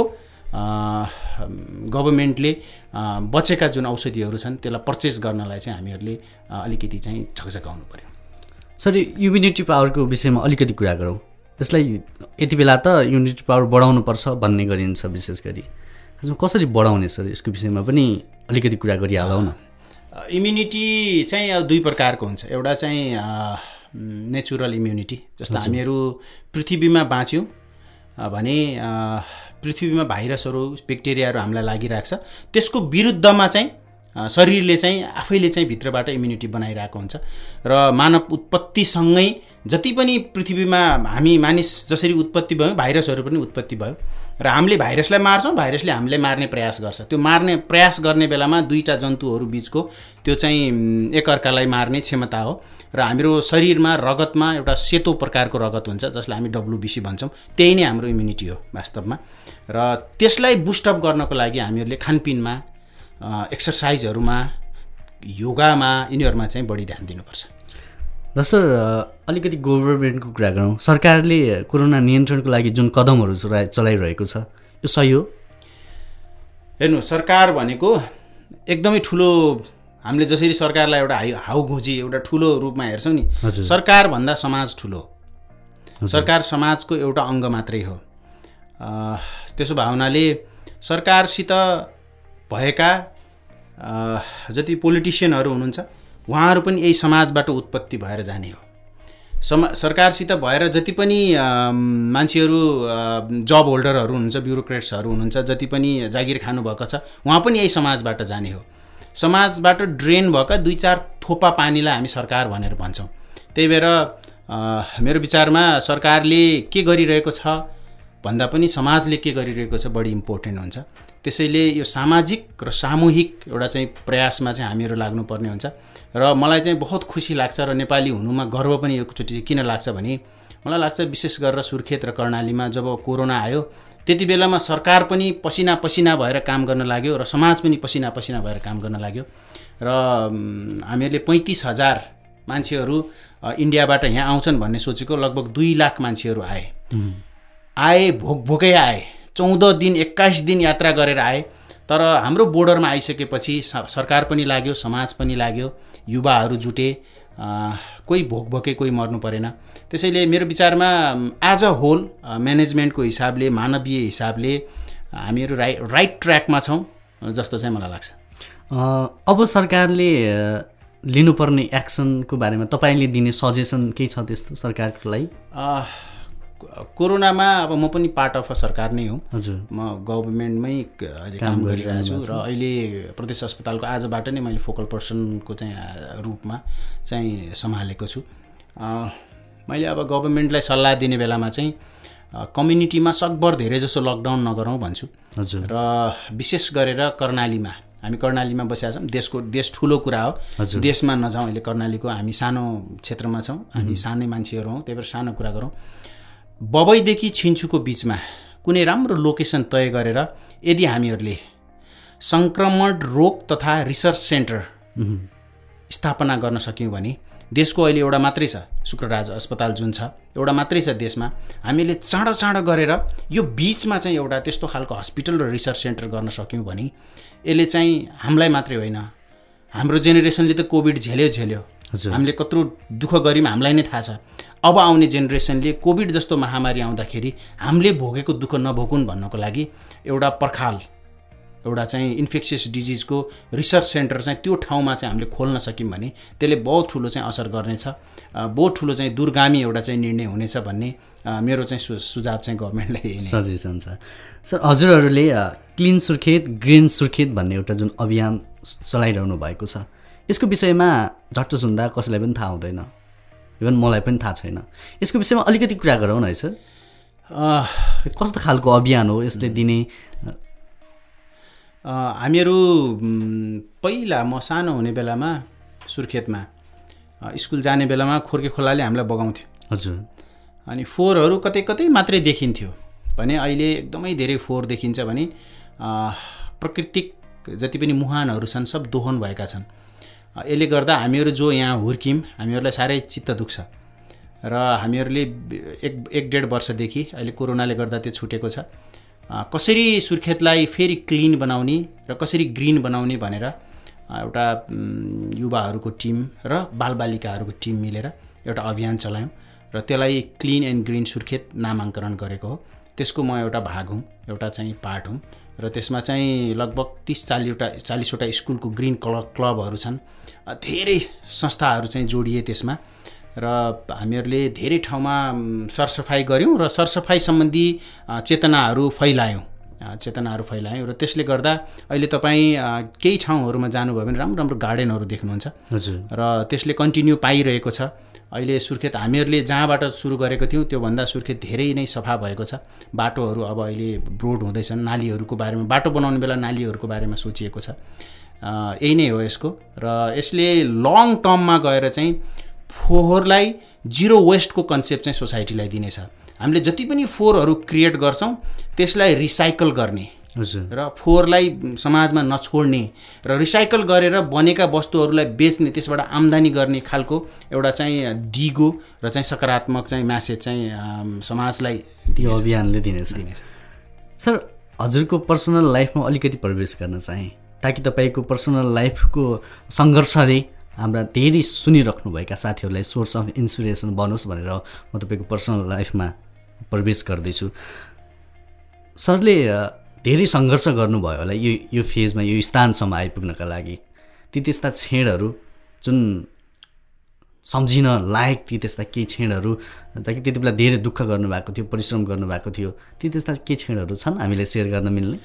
गभर्मेन्टले बचेका जुन औषधिहरू छन् त्यसलाई पर्चेस गर्नलाई चाहिँ हामीहरूले अलिकति चाहिँ झकझकाउनु पर्यो। सर इम्युनिटी पावरको विषयमा अलिकति कुरा गरौँ। यसलाई यति बेला त इम्युनिटी पावर बढाउनुपर्छ भन्ने गरिन्छ विशेष गरी, कसरी बढाउने सर यसको विषयमा पनि अलिकति कुरा गरिहालौँ न। इम्युनिटी चाहिँ अब 2 प्रकारको हुन्छ। एउटा चाहिँ नेचुरल इम्युनिटी, जस्तो हामीहरू पृथ्वीमा बाँच्यौँ भने पृथ्वीमा भाइरसहरू ब्याक्टेरियाहरू हामीलाई लागिरहेको छ, त्यसको विरुद्धमा चाहिँ शरीरले चाहिँ आफैले चाहिँ भित्रबाट इम्युनिटी बनाइरहेको हुन्छ। र मानव उत्पत्तिसँगै जति पनि पृथ्वीमा हामी मानिस जसरी उत्पत्ति भयो भाइरसहरू पनि उत्पत्ति भयो र हामीले भाइरसलाई मार्छौँ, भाइरसले हामीलाई मार्ने प्रयास गर्छ। त्यो मार्ने प्रयास गर्ने बेलामा 2टा जन्तुहरू बिचको त्यो चाहिँ एकअर्कालाई मार्ने क्षमता हो। र हाम्रो शरीरमा रगतमा एउटा सेतो प्रकारको रगत हुन्छ जसलाई हामी WBC भन्छौँ, त्यही नै हाम्रो इम्युनिटी हो वास्तवमा। र त्यसलाई बुस्टअप गर्नको लागि हामीहरूले खानपिनमा, एक्सर्साइजहरूमा, योगामा यिनीहरूमा चाहिँ बढी ध्यान दिनुपर्छ। र सर अलिकति गभर्मेन्टको कुरा गरौँ। सरकारले कोरोना नियन्त्रणको लागि जुन कदमहरू चलाइरहेको छ यो सही हो? हेर्नु, सरकार भनेको एकदमै ठुलो, हामीले जसरी सरकारलाई एउटा हाउघुजी एउटा ठुलो रूपमा हेर्छौँ नि, सरकारभन्दा समाज ठुलो। सरकार समाजको एउटा अङ्ग मात्रै हो। त्यसो भावनाले सरकारसित भएका जति पोलिटिसियनहरू हुनुहुन्छ उहाँहरू पनि यही समाजबाट उत्पत्ति भएर जाने हो। सरकारसित भएर जति पनि मान्छेहरू जब होल्डरहरू हुनुहुन्छ, ब्युरोक्रेट्सहरू हुनुहुन्छ, जति पनि जागिर खानुभएको छ उहाँ पनि यही समाजबाट जाने हो। समाजबाट ड्रेन भएका 2-4 थोपा पानीलाई हामी सरकार भनेर भन्छौँ। त्यही भएर मेरो विचारमा सरकारले के गरिरहेको छ भन्दा पनि समाजले के गरिरहेको छ बढी इम्पोर्टेन्ट हुन्छ। त्यसैले यो सामाजिक र सामूहिक एउटा चाहिँ प्रयासमा चाहिँ हामीहरू लाग्नुपर्ने हुन्छ। र मलाई चाहिँ बहुत खुसी लाग्छ र नेपाली हुनुमा गर्व पनि एकचोटि किन लाग्छ भने मलाई लाग्छ विशेष गरेर सुर्खेत र कर्णालीमा जब कोरोना आयो त्यति बेलामा सरकार पनि पसिना पसिना भएर काम गर्न लाग्यो र समाज पनि पसिना पसिना भएर काम गर्न लाग्यो। र हामीहरूले 35,000 मान्छेहरू इन्डियाबाट यहाँ आउँछन् भन्ने सोचेको लगभग 2 लाख मान्छेहरू आए भोकै आए, 14 दिन 21 दिन यात्रा गरेर आए। तर हाम्रो बोर्डरमा आइसकेपछि सरकार पनि लाग्यो, समाज पनि लाग्यो, युवाहरू जुटे, कोही भोकै कोही मर्नु परेन। त्यसैले मेरो विचारमा एज अ होल म्यानेजमेन्टको हिसाबले, मानवीय हिसाबले हामीहरू राइट ट्र्याकमा छौँ जस्तो चाहिँ मलाई लाग्छ। अब सरकारले लिनुपर्ने एक्सनको बारेमा तपाईँले दिने सजेसन केही छ त्यस्तो सरकारको लागि? कोरोनामा अब म पनि पार्ट अफ सरकार नै हुँ। हजुर, म गभर्मेन्टमै अहिले काम गरिरहेको छु र अहिले प्रदेश अस्पतालको आजबाट नै मैले फोकल पर्सनको चाहिँ रूपमा चाहिँ सम्हालेको छु। मैले अब गभर्मेन्टलाई सल्लाह दिने बेलामा चाहिँ कम्युनिटीमा सकभर धेरै जसो लकडाउन नगरौँ भन्छु। हजुर, र विशेष गरेर कर्णालीमा, हामी कर्णालीमा बसेका छौँ, देश ठुलो कुरा हो, देशमा नजाउँ। अहिले कर्णालीको हामी सानो क्षेत्रमा छौँ, हामी सानै मान्छेहरू हौँ, त्यही भएर सानो कुरा गरौँ। बबईदेखि छिन्चुको बिचमा कुनै राम्रो लोकेसन तय गरेर यदि हामीहरूले सङ्क्रमण रोग तथा रिसर्च सेन्टर स्थापना गर्न सक्यौँ भने, देशको अहिले एउटा मात्रै छ शुक्रराज अस्पताल जुन छ, एउटा मात्रै छ देशमा, हामीले चाँडो गरेर यो बिचमा चाहिँ एउटा त्यस्तो खालको हस्पिटल र रिसर्च सेन्टर गर्न सक्यौँ भने यसले चाहिँ हामीलाई मात्रै होइन, हाम्रो जेनेरेसनले त कोभिड झेल्यो, हामीले कत्रो दुःख गऱ्यौँ हामीलाई नै थाहा छ। अब आउने जेनेरेसनले कोभिड जस्तो महामारी आउँदाखेरि हामीले भोगेको दुःख नभोगुन् भन्नको लागि एउटा पर्खाल, एउटा चाहिँ इन्फेक्सियस डिजिजको रिसर्च सेन्टर चाहिँ त्यो ठाउँमा चाहिँ हामीले खोल्न सक्यौँ भने त्यसले बहुत ठुलो चाहिँ असर गर्नेछ, बहुत ठुलो चाहिँ दूरगामी एउटा चाहिँ निर्णय हुनेछ भन्ने मेरो चाहिँ सुझाव चाहिँ गभर्मेन्टलाई सजेसन छ। सर, हजुरहरूले क्लिन सुर्खेत ग्रिन सुर्खेत भन्ने एउटा जुन अभियान चलाइरहनु भएको छ, यसको विषयमा झट्ट सुन्दा कसैलाई पनि थाहा हुँदैन, इभन मलाई पनि थाहा छैन। यसको विषयमा अलिकति कुरा गरौँ न है सर। कस्तो खालको अभियान हो यसले दिने? हामीहरू पहिला म सानो हुने बेलामा सुर्खेतमा स्कुल जाने बेलामा खोर्के खोलाले हामीलाई बगाउँथ्यो। हजुर, अनि फोहोरहरू कतै कतै मात्रै देखिन्थ्यो भने अहिले एकदमै धेरै फोहोर देखिन्छ भने प्राकृतिक जति पनि मुहानहरू छन् सब दोहन भएका छन्। यसले गर्दा हामीहरू जो यहाँ हुर्क्यौँ हामीहरूलाई साह्रै चित्त दुख्छ र हामीहरूले 1-1.5 वर्षदेखि अहिले कोरोनाले गर्दा त्यो छुटेको छ। कसरी सुर्खेतलाई फेरि क्लिन बनाउने र कसरी ग्रिन बनाउने भनेर एउटा युवाहरूको टिम र बालबालिकाहरूको टिम मिलेर एउटा अभियान चलायौँ र त्यसलाई क्लिन एन्ड ग्रिन सुर्खेत नामाङ्करण गरेको हो। त्यसको म एउटा भाग हुँ, एउटा चाहिँ पार्ट हुँ र त्यसमा चाहिँ लगभग 30-40वटा स्कुलको ग्रिन क्लबहरू छन्, धेरै संस्थाहरू चाहिँ जोडिए त्यसमा र हामीहरूले धेरै ठाउँमा सरसफाइ गऱ्यौँ र सरसफाइ सम्बन्धी चेतनाहरू फैलायौँ र त्यसले गर्दा अहिले तपाईँ केही ठाउँहरूमा जानुभयो भने राम्रो राम्रो गार्डनहरू देख्नुहुन्छ। हजुर, र त्यसले कन्टिन्यू पाइरहेको छ। अहिले सुर्खेत हामीहरूले जहाँबाट सुरु गरेको थियौँ त्योभन्दा सुर्खेत धेरै नै सफा भएको छ। बाटोहरू अब अहिले ब्रोड हुँदैछन्, नालीहरूको बारेमा, बाटो बनाउने बेला नालीहरूको बारेमा सोचिएको छ। यही नै हो यसको। र यसले लङ टर्ममा गएर चाहिँ फोहोरलाई जिरो वेस्टको कन्सेप्ट चाहिँ सोसाइटीलाई दिनेछ। हामीले जति पनि फोहोरहरू क्रिएट गर्छौँ त्यसलाई रिसाइकल गर्ने, र फोहोरलाई समाजमा नछोड्ने र रिसाइकल गरेर बनेका वस्तुहरूलाई बेच्ने त्यसबाट आम्दानी गर्ने खालको एउटा चाहिँ दिगो र चाहिँ सकारात्मक चाहिँ म्यासेज चाहिँ समाजलाई यो अभियानले दिनेछ। सर हजुरको पर्सनल लाइफमा अलिकति प्रवेश गर्न चाहे ताकि तपाईँको पर्सनल लाइफको सङ्घर्षले हाम्रा धेरै सुनिराख्नुभएका साथीहरूलाई सोर्स अफ इन्सपिरेसन बनोस् भनेर म तपाईँको पर्सनल लाइफमा प्रवेश गर्दैछु। सरले धेरै सङ्घर्ष गर्नुभयो होला यो फेजमा यो स्थानसम्म आइपुग्नका लागि। ती त्यस्ता क्षणहरू जुन सम्झिन लायक ती त्यस्ता केही क्षणहरू जहाँ त्यति बेला धेरै दुःख गर्नुभएको थियो, परिश्रम गर्नुभएको थियो, ती त्यस्ता केही क्षणहरू छन् हामीले सेयर गर्न मिल्ने?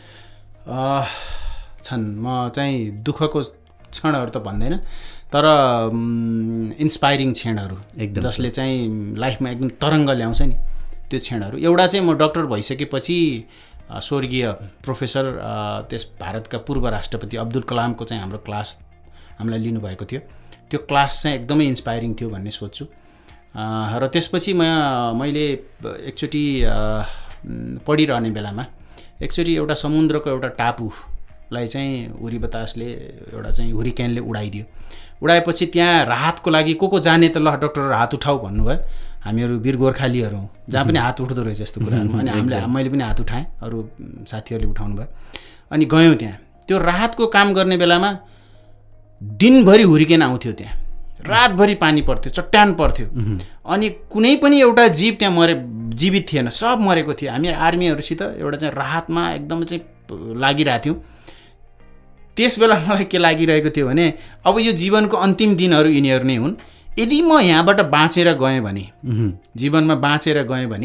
छन्। म चाहिँ दुःखको क्षणहरू त भन्दैन, तर इन्सपाइरिङ क्षणहरू एकदम जसले चाहिँ लाइफमा एकदम तरङ्ग ल्याउँछ नि त्यो क्षणहरू। एउटा चाहिँ म डक्टर भइसकेपछि स्वर्गीय प्रोफेसर त्यस भारतका पूर्व राष्ट्रपति अब्दुल कलामको चाहिँ हाम्रो क्लास हामीलाई लिनुभएको थियो। त्यो क्लास चाहिँ एकदमै इन्सपाइरिङ थियो भन्ने सोच्छु। र त्यसपछि मैले एकचोटि पढिरहने बेलामा एकचोटि एउटा समुद्रको एउटा टापुलाई चाहिँ हुरी बतासले एउटा चाहिँ हुरिकेनले उडाइदियो। उडाएपछि त्यहाँ राहतको लागि को जाने त ल डक्टर हात उठाऊ भन्नुभयो। हामीहरू वीर गोर्खालीहरू हौँ, जहाँ पनि हात उठ्दो रहेछ यस्तो कुराहरूमा। अनि मैले पनि हात उठाएँ, अरू साथीहरूले उठाउनु भयो। अनि गयौँ त्यहाँ। त्यो राहतको काम गर्ने बेलामा दिनभरि हुरिकेन आउँथ्यो, त्यहाँ रातभरि पानी पर्थ्यो, चट्टान पर्थ्यो। अनि कुनै पनि एउटा जीव त्यहाँ जीवित थिएन, सब मरेको थियो। हामी आर्मीहरूसित एउटा चाहिँ राहतमा एकदमै चाहिँ लागिरहेको थियौँ। त्यस बेला मलाई के लागिरहेको थियो भने अब यो जीवनको अन्तिम दिनहरू यिनीहरू नै हुन्। यदि म यहाँबाट बाँचेर गएँ भने, जीवनमा बाँचेर गएँ भने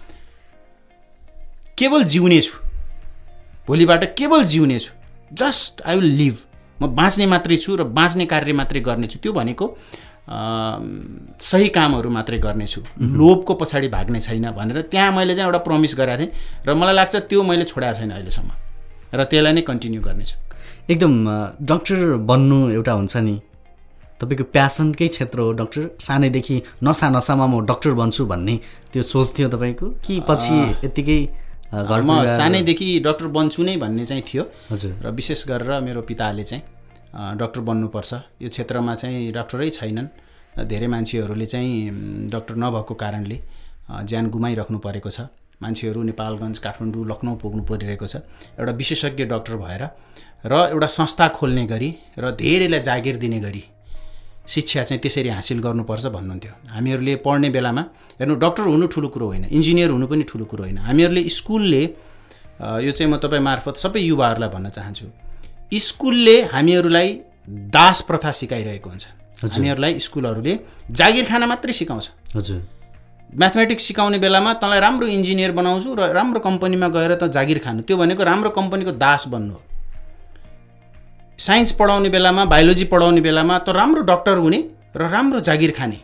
केवल जिउने छु, भोलिबाट केवल जिउने छु, जस्ट आई विल लिभ। म बाँच्ने मात्रै छु र बाँच्ने कार्य मात्रै गर्नेछु। त्यो भनेको सही कामहरू मात्रै गर्नेछु, लोभको पछाडि भाग्ने छैन भनेर त्यहाँ मैले चाहिँ एउटा प्रमिस गरेको थिएँ। र मलाई लाग्छ त्यो मैले छोडाएको छैन अहिलेसम्म, र त्यसलाई नै कन्टिन्यू गर्नेछु। एकदम डक्टर बन्नु एउटा हुन्छ नि तपाईँको प्यासनकै क्षेत्र हो डक्टर। सानैदेखि नसामा म डक्टर बन्छु भन्ने त्यो सोच थियो तपाईँको कि पछि यत्तिकै म सानैदेखि डक्टर बन्छु नै भन्ने चाहिँ थियो। हजुर। र विशेष गरेर मेरो पिताले चाहिँ डक्टर बन्नुपर्छ, यो क्षेत्रमा चाहिँ डक्टरै छैनन्, धेरै मान्छेहरूले चाहिँ डक्टर नभएको कारणले ज्यान गुमाइराख्नु परेको छ। मान्छेहरू नेपालगञ्ज, काठमाडौँ, लखनऊ पुग्नु परिरहेको छ एउटा विशेषज्ञ डक्टर भएर। र एउटा संस्था खोल्ने गरी र धेरैलाई जागिर दिने गरी शिक्षा चाहिँ त्यसरी हासिल गर्नुपर्छ भन्नुहुन्थ्यो। हामीहरूले पढ्ने बेलामा हेर्नु, डक्टर हुनु ठुलो कुरो होइन, इन्जिनियर हुनु पनि ठुलो कुरो होइन। हामीहरूले स्कुलले यो चाहिँ म तपाईँ मार्फत सबै युवाहरूलाई भन्न चाहन्छु, स्कुलले हामीहरूलाई दास प्रथा सिकाइरहेको हुन्छ। हामीहरूलाई स्कुलहरूले जागिर खान मात्रै सिकाउँछ। हजुर। म्याथमेटिक्स सिकाउने बेलामा तँलाई राम्रो इन्जिनियर बनाउँछु र राम्रो कम्पनीमा गएर त जागिर खानु, त्यो भनेको राम्रो कम्पनीको दास बन्नु हो। साइन्स पढाउने बेलामा, बायोलोजी पढाउने बेलामा त राम्रो डक्टर हुने र राम्रो जागिर खाने,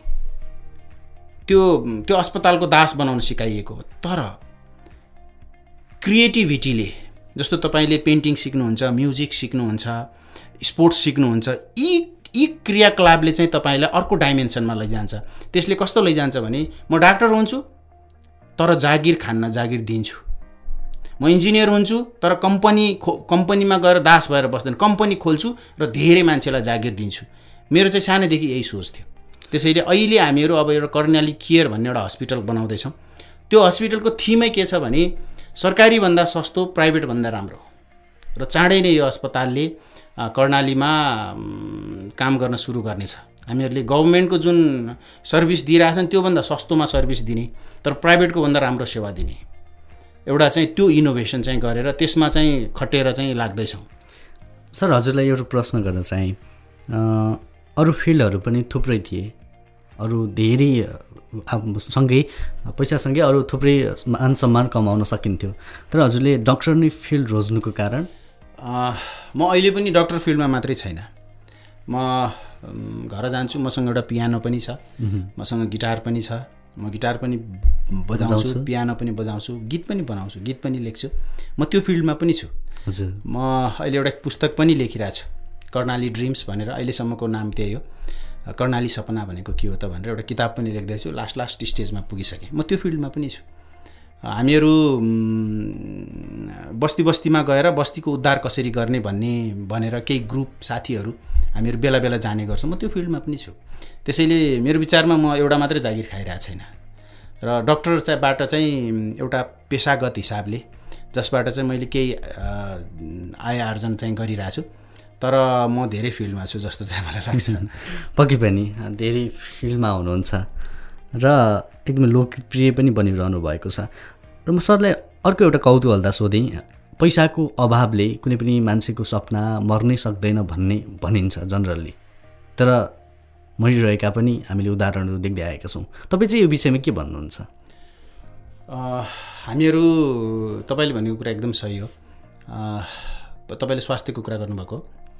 त्यो अस्पतालको दास बनाउन सिकाइएको हो। तर क्रिएटिभिटीले, जस्तो तपाईँले पेन्टिङ सिक्नुहुन्छ, म्युजिक सिक्नुहुन्छ, स्पोर्ट्स सिक्नुहुन्छ, यी क्रियाकलापले चाहिँ तपाईँलाई अर्को डाइमेन्सनमा लैजान्छ। त्यसले कस्तो लैजान्छ भने म डाक्टर हुन्छु तर जागिर खान्न जागिर दिन्छु, म इन्जिनियर हुन्छु तर कम्पनीमा गएर दास भएर बस्दैन, कम्पनी खोल्छु र धेरै मान्छेलाई जागिर दिन्छु। मेरो चाहिँ सानैदेखि यही सोच थियो। त्यसैले अहिले हामीहरू अब एउटा कर्णाली केयर भन्ने एउटा हस्पिटल बनाउँदैछौँ। त्यो हस्पिटलको थिमै के छ भने सरकारीभन्दा सस्तो, प्राइभेटभन्दा राम्रो। र चाँडै नै यो अस्पतालले कर्णालीमा काम गर्न सुरु गर्नेछ। हामीहरूले गभर्मेन्टको जुन सर्भिस दिइरहेछन् त्योभन्दा सस्तोमा सर्भिस दिने, तर प्राइभेटको भन्दा राम्रो सेवा दिने एउटा चाहिँ त्यो इनोभेसन चाहिँ गरेर त्यसमा चाहिँ खटेर चाहिँ लाग्दैछौँ। सर, हजुरलाई एउटा प्रश्न गर्न चाहे, अरू फिल्डहरू पनि थुप्रै थिए, अरू धेरै सँगै पैसासँगै अरू थुप्रै मान सम्मान कमाउन सकिन्थ्यो, तर हजुरले डक्टर नै फिल्ड रोज्नुको कारण? म अहिले पनि डक्टर फिल्डमा मात्रै छैन। म घर जान्छु, मसँग एउटा पियानो पनि छ, मसँग गिटार पनि छ, म गिटार पनि बजाउँछु, पियानो पनि बजाउँछु, गीत पनि बनाउँछु, गीत पनि लेख्छु। म त्यो फिल्डमा पनि छु। हजुर। म अहिले एउटा पुस्तक पनि लेखिरहेको छु, कर्णाली ड्रिम्स भनेर। अहिलेसम्मको नाम त्यही हो, कर्णाली सपना भनेको के हो त भनेर एउटा किताब पनि लेख्दैछु, लास्ट स्टेजमा पुगिसकेँ। म त्यो फिल्डमा पनि छु। हामीहरू बस्ती बस्तीमा गएर बस्तीको उद्धार कसरी गर्ने भनेर केही ग्रुप साथीहरू हामीहरू बेला बेला जाने गर्छौँ। म त्यो फिल्डमा पनि छु। त्यसैले मेरो विचारमा म एउटा मात्रै जागिर खाइरहेको छैन र डक्टरबाट चाहिँ एउटा पेसागत हिसाबले जसबाट चाहिँ मैले केही आय आर्जन चाहिँ गरिरहेको छु, तर म धेरै फिल्डमा छु जस्तो चाहिँ मलाई लाग्छ। पक्कै पनि धेरै फिल्डमा हुनुहुन्छ र एकदमै लोकप्रिय पनि बनिरहनु भएको छ। र म सरलाई अर्को एउटा कौतूहलता सोधेँ, पैसाको अभावले कुनै पनि मान्छेको सपना मर्नै सक्दैन भनिन्छ जनरली, तर मरिरहेका पनि हामीले उदाहरणहरू देख्दै आएका छौँ। तपाईँ चाहिँ यो विषयमा के भन्नुहुन्छ? हामीहरू तपाईँले भनेको कुरा एकदम सही हो। तपाईँले स्वास्थ्यको कुरा गर्नुभएको,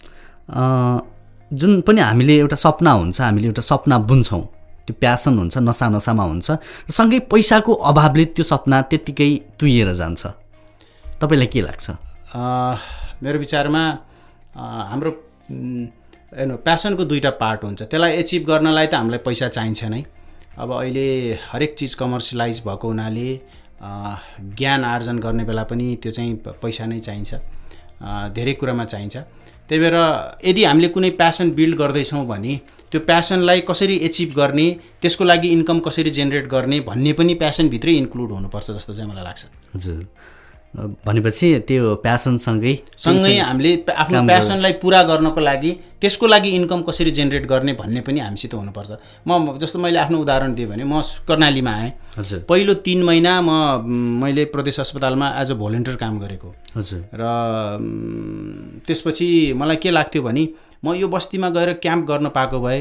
जुन पनि हामीले एउटा सपना हुन्छ, हामीले एउटा सपना बुन्छौँ, त्यो प्यासन हुन्छ, नसामा हुन्छ, र सँगै पैसाको अभावले त्यो सपना त्यत्तिकै तुइएर जान्छ। तपाईँलाई के लाग्छ? मेरो विचारमा हाम्रो प्यासनको दुईवटा पार्ट हुन्छ। त्यसलाई एचिभ गर्नलाई त हामीलाई पैसा चाहिन्छ नै। अब अहिले हरेक चिज कमर्सियलाइज भएको हुनाले ज्ञान आर्जन गर्ने बेला पनि त्यो चाहिँ पैसा नै चाहिन्छ, धेरै कुरामा चाहिन्छ। त्यही भएर यदि हामीले कुनै प्यासन बिल्ड गर्दैछौँ भने त्यो प्यासनलाई कसरी एचिभ गर्ने, त्यसको लागि इन्कम कसरी जेनेरेट गर्ने भन्ने पनि प्यासनभित्रै इन्क्लुड हुनुपर्छ जस्तो चाहिँ मलाई लाग्छ। हजुर, भनेपछि त्यो प्यासनसँगै हामीले आफ्नो प्यासनलाई पुरा गर्नको लागि त्यसको लागि इन्कम कसरी जेनेरेट गर्ने भन्ने पनि हामीसित हुनुपर्छ। म जस्तो मैले आफ्नो उदाहरण दिएँ भने म कर्णालीमा आएँ। हजुर, पहिलो 3 महिना मैले प्रदेश अस्पतालमा एज अ भोलिन्टियर काम गरेको। हजुर, र त्यसपछि मलाई के लाग्थ्यो भने म यो बस्तीमा गएर क्याम्प गर्न पाएको भए,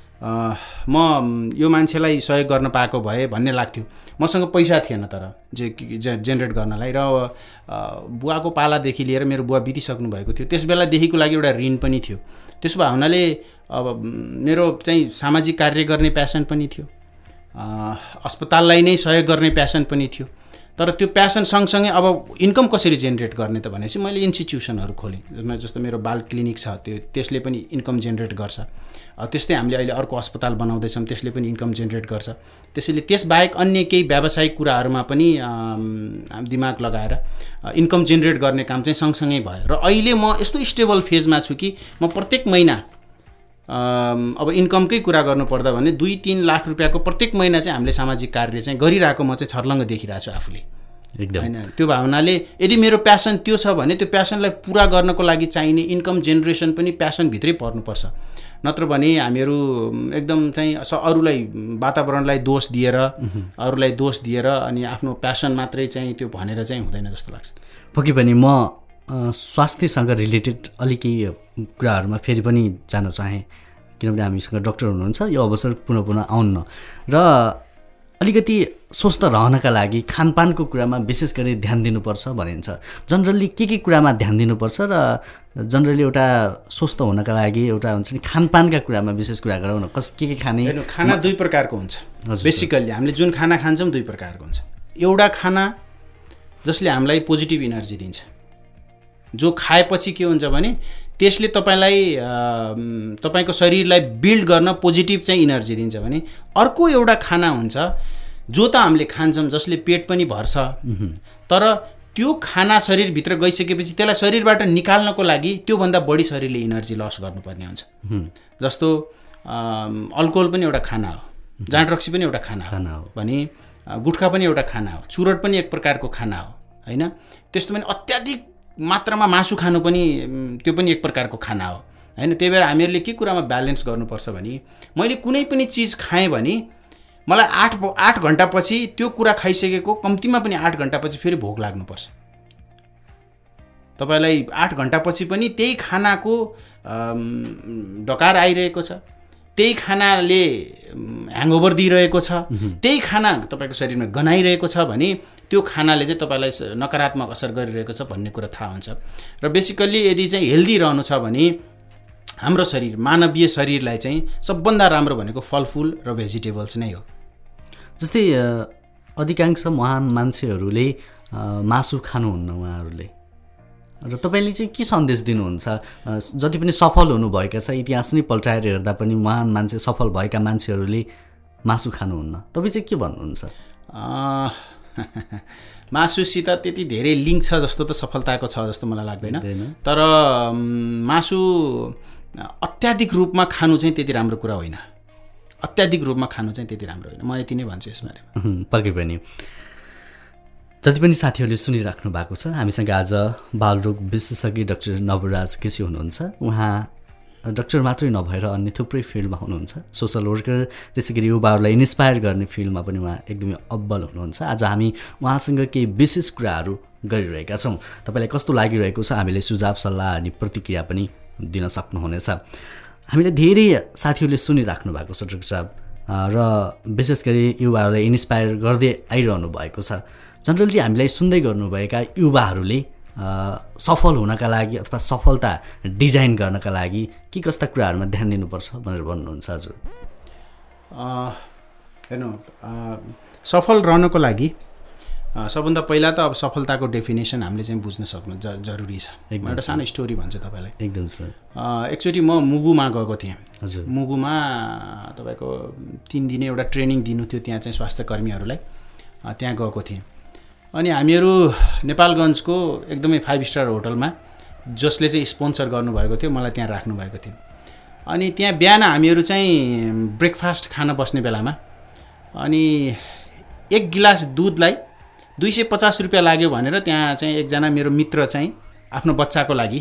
म यो मान्छेलाई सहयोग गर्न पाएको भए भन्ने लाग्थ्यो। मसँग पैसा थिएन तर जेनेरेट गर्नलाई, र बुवाको पालादेखि लिएर मेरो बुवा बितिसक्नु भएको थियो। त्यस बेलादेखिको लागि एउटा ऋण पनि थियो। त्यसो भए हुनाले अब मेरो चाहिँ सामाजिक कार्य गर्ने प्यासन पनि थियो, अस्पताललाई नै सहयोग गर्ने प्यासन पनि थियो। तर त्यो प्यासन सँगसँगै अब इन्कम कसरी जेनेरेट गर्ने त भनेपछि मैले इन्स्टिट्युसनहरू खोलेँ। जस्तो मेरो बाल क्लिनिक छ, त्यसले पनि इन्कम जेनेरेट गर्छ। त्यस्तै हामीले अहिले अर्को अस्पताल बनाउँदैछौँ, त्यसले पनि इन्कम जेनेरेट गर्छ। त्यसैले त्यसबाहेक अन्य केही व्यावसायिक कुराहरूमा पनि दिमाग लगाएर इन्कम जेनेरेट गर्ने काम चाहिँ सँगसँगै भयो। र अहिले म यस्तो स्टेबल फेजमा छु कि म प्रत्येक महिना अब इन्कमकै कुरा गर्नुपर्दा भने 2-3 लाख रुपियाँको प्रत्येक महिना चाहिँ हामीले सामाजिक कार्य चाहिँ गरिरहेको म चाहिँ छर्लङ्ग देखिरहेको छु आफूले एकदम हैन। त्यो भावनाले यदि मेरो प्यासन त्यो छ भने त्यो प्यासनलाई पुरा गर्नको लागि चाहिने इन्कम जेनेरेसन पनि प्यासनभित्रै पर्नुपर्छ। नत्र भने हामीहरू एकदम चाहिँ अरूलाई वातावरणलाई दोष दिएर अनि आफ्नो प्यासन मात्रै चाहिँ त्यो भनेर चाहिँ हुँदैन जस्तो लाग्छ। पक्कै पनि म स्वास्थ्यसँग रिलेटेड अलिकति कुराहरूमा फेरि पनि जान चाहेँ, किनभने हामीसँग डक्टर हुनुहुन्छ, यो अवसर पुनः आउन्न र अलिकति स्वस्थ रहनका लागि खानपानको कुरामा विशेष गरी ध्यान दिनुपर्छ भनिन्छ। जनरली के कुरामा ध्यान दिनुपर्छ र जनरली एउटा स्वस्थ हुनका लागि एउटा हुन्छ नि खानपानका कुरामा विशेष कुरा गरौँ न। के खाने? खाना 2 प्रकारको हुन्छ। बेसिकल्ली हामीले जुन खाना खान्छौँ 2 प्रकारको हुन्छ। एउटा खाना जसले हामीलाई पोजिटिभ इनर्जी दिन्छ, जो खाएपछि के हुन्छ भने त्यसले तपाईँको शरीरलाई बिल्ड गर्न पोजिटिभ चाहिँ इनर्जी दिन्छ भने, अर्को एउटा खाना हुन्छ जो त हामीले खान्छौँ जसले पेट पनि भर्छ, तर त्यो खाना शरीरभित्र गइसकेपछि त्यसलाई शरीरबाट निकाल्नको लागि त्योभन्दा बढी शरीरले इनर्जी लस गर्नुपर्ने हुन्छ। जस्तो अल्कोहल पनि एउटा खाना हो, जाँड रक्सी पनि एउटा खाना हो भने, गुट्खा पनि एउटा खाना हो, चुरोट पनि एक प्रकारको खाना हो हैन। त्यस्तो पनि अत्याधिक मात्रामा मासु खानु पनि त्यो पनि एक प्रकारको खाना हो हैन। त्यही भएर हामीहरूले के कुरामा ब्यालेन्स गर्नुपर्छ भने, मैले कुनै पनि चिज खाएँ भने मलाई 8 घण्टापछि त्यो कुरा खाइसकेको कम्तीमा पनि 8 घण्टापछि फेरि भोक लाग्नुपर्छ। तपाईँलाई 8 घण्टापछि पनि त्यही खानाको डकार आइरहेको छ, त्यही खानाले ह्याङओभर दिइरहेको छ, त्यही खाना तपाईँको शरीरमा गनाइरहेको छ भने त्यो खानाले चाहिँ तपाईँलाई नकारात्मक असर गरिरहेको छ भन्ने कुरा थाहा हुन्छ। र बेसिकल्ली यदि चाहिँ हेल्दी रहनु छ भने हाम्रो शरीर, मानवीय शरीरलाई चाहिँ सबभन्दा राम्रो भनेको फलफुल र भेजिटेबल्स नै हो। जस्तै अधिकांश महान मान्छेहरूले मासु खानुहुन्न उहाँहरूले, र तपाईँले चाहिँ के सन्देश दिनुहुन्छ? जति पनि सफल हुनुभएका छ, इतिहास नै पल्टाएर हेर्दा पनि महान मान्छे, सफल भएका मान्छेहरूले मासु खानुहुन्न, तपाईँ चाहिँ के भन्नुहुन्छ? मासुसित त्यति धेरै लिङ्क छ जस्तो त सफलताको छ जस्तो मलाई लाग्दैन। तर मासु अत्याधिक रूपमा खानु चाहिँ त्यति राम्रो कुरा होइन, अत्याधिक रूपमा खानु चाहिँ त्यति राम्रो होइन, म यति नै भन्छु यसबारेमा। पक्कै पनि जति पनि साथीहरूले सुनिराख्नु भएको छ, हामीसँग आज बालरोग विशेषज्ञ डाक्टर नवराज केसी हुनुहुन्छ। उहाँ डाक्टर मात्रै नभएर अन्य थुप्रै फिल्डमा हुनुहुन्छ, सोसल वर्कर, त्यसै गरी युवाहरूलाई इन्सपायर गर्ने फिल्डमा पनि उहाँ एकदमै अब्बल हुनुहुन्छ। आज हामी उहाँसँग केही विशेष कुराहरू गरिरहेका छौँ। तपाईँलाई कस्तो लागिरहेको छ, हामीले सुझाव सल्लाह अनि प्रतिक्रिया पनि दिन सक्नुहुनेछ। हामीले धेरै साथीहरूले सुनिराख्नु भएको छ डाक्टर साहब, र विशेष गरी युवाहरूलाई इन्सपायर गर्दै आइरहनु भएको छ। जनरली हामीलाई सुन्दै गर्नुभएका युवाहरूले सफल हुनका लागि अथवा सफलता डिजाइन गर्नका लागि के कस्ता कुराहरूमा ध्यान दिनुपर्छ भनेर भन्नुहुन्छ हजुर? हेर्नु, सफल रहनको लागि सबभन्दा पहिला त अब सफलताको डेफिनेसन हामीले चाहिँ बुझ्न सक्नु जरुरी छ। एउटा सानो स्टोरी भन्छु तपाईँलाई। एकदम सर। एकचोटि म मुगुमा गएको थिएँ। हजुर। मुगुमा तपाईँको 3 दिने एउटा ट्रेनिङ दिनु थियो त्यहाँ चाहिँ स्वास्थ्य कर्मीहरूलाई, त्यहाँ गएको थिएँ। अनि हामीहरू नेपालगञ्जको एकदमै 5 स्टार होटलमा, जसले चाहिँ स्पोन्सर गर्नुभएको थियो, मलाई त्यहाँ राख्नुभएको थियो। अनि त्यहाँ बिहान हामीहरू चाहिँ ब्रेकफास्ट खान बस्ने बेलामा अनि 1 गिलास दुधलाई 250 रुपियाँ लाग्यो भनेर त्यहाँ चाहिँ एकजना मेरो मित्र चाहिँ आफ्नो बच्चाको लागि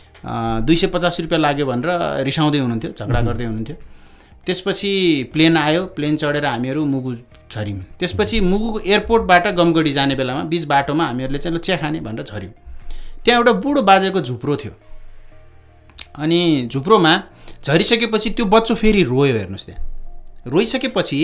250 रुपियाँ लाग्यो भनेर रिसाउँदै हुनुहुन्थ्यो, झगडा गर्दै हुनुहुन्थ्यो। त्यसपछि प्लेन आयो, प्लेन चढेर हामीहरू मुगु झऱ्यौँ। त्यसपछि मुगुको एयरपोर्टबाट गमगढी जाने बेलामा बिच बाटोमा हामीहरूले चाहिँ चिया खाने भनेर झऱ्यौँ। त्यहाँ एउटा बुढो बाजेको झुप्रो थियो। अनि झुप्रोमा झरिसकेपछि त्यो बच्चो फेरि रोयो। हेर्नुहोस्, त्यहाँ रोइसकेपछि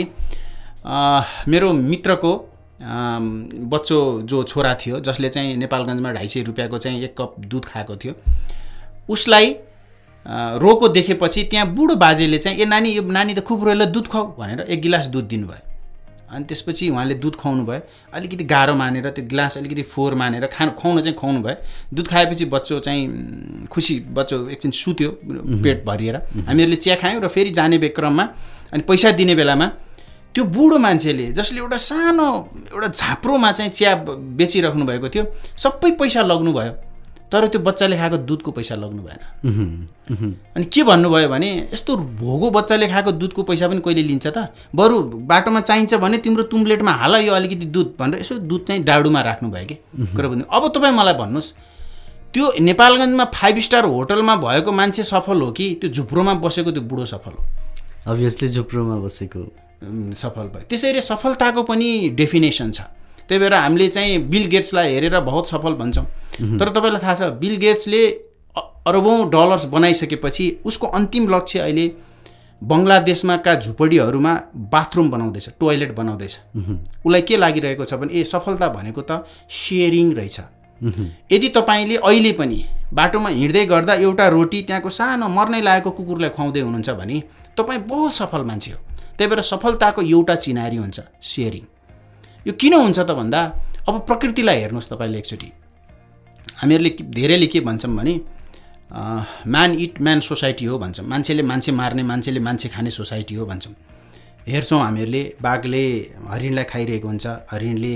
मेरो मित्रको बच्चो जो छोरा थियो, जसले चाहिँ नेपालगञ्जमा 250 रुपियाँको चाहिँ 1 कप दुध खाएको थियो, उसलाई रोको देखेपछि त्यहाँ बुढो बाजेले चाहिँ ए नानी, यो नानी त खुब रोयो, दुध खुवाऊ भनेर 1 गिलास दुध दिनुभयो। अनि त्यसपछि उहाँले दुध खुवाउनु भयो। अलिकति गाह्रो मानेर त्यो गिलास अलिकति फोहोर मानेर खुवाउन चाहिँ खुवाउनु भयो। दुध खाएपछि बच्चो चाहिँ खुसी, बच्चो एकछिन सुत्यो पेट भरिएर। हामीहरूले चिया खायौँ र फेरि जाने क्रममा अनि पैसा दिने बेलामा त्यो बुढो मान्छेले, जसले एउटा सानो एउटा झाप्रोमा चाहिँ चिया बेचिराख्नु भएको थियो, सबै पैसा लग्नु भयो, तर त्यो बच्चाले खाएको दुधको पैसा लग्नु भएन। अनि के भन्नुभयो भने, यस्तो भोगो बच्चाले खाएको दुधको पैसा पनि कहिले लिन्छ त, बरु बाटोमा चाहिन्छ भने तिम्रो तुम्प्लेटमा हाल यो अलिकति दुध भनेर यसो दुध चाहिँ डाडुमा राख्नुभयो कि कुरा बुझ्नु। अब तपाईँ मलाई भन्नुहोस्, त्यो नेपालगञ्जमा 5 स्टार होटलमा भएको मान्छे सफल हो कि त्यो झुप्रोमा बसेको त्यो बुढो सफल हो? अभियसली झुप्रोमा बसेको सफल भयो। त्यसैले सफलताको पनि डेफिनेसन छ। त्यही भएर हामीले चाहिँ बिल गेट्सलाई हेरेर बहुत सफल भन्छौँ, तर तपाईँलाई थाहा छ बिल गेट्सले अरबौं डलर्स बनाइसकेपछि उसको अन्तिम लक्ष्य अहिले बङ्गलादेशमा का झुपडीहरूमा बाथरुम बनाउँदैछ, टोयलेट बनाउँदैछ। उसलाई के लागिरहेको छ भने सफलता भनेको त सेयरिङ रहेछ। यदि तपाईँले अहिले पनि बाटोमा हिँड्दै गर्दा एउटा रोटी त्यहाँको सानो मर्नै लागेको कुकुरलाई खुवाउँदै हुनुहुन्छ भने तपाईँ बहुत सफल मान्छे हो। त्यही भएर सफलताको एउटा चिनारी हुन्छ सेयरिङ। यो किन हुन्छ त भन्दा, अब प्रकृतिलाई हेर्नुहोस् तपाईँले एकचोटि। हामीहरूले धेरैले के भन्छौँ भने म्यान इट म्यान सोसाइटी हो भन्छौँ। मान्छेले मान्छे मार्ने, मान्छेले मान्छे खाने सोसाइटी हो भन्छौँ। हेर्छौँ हामीहरूले बाघले हरिणलाई खाइरहेको हुन्छ, हरिणले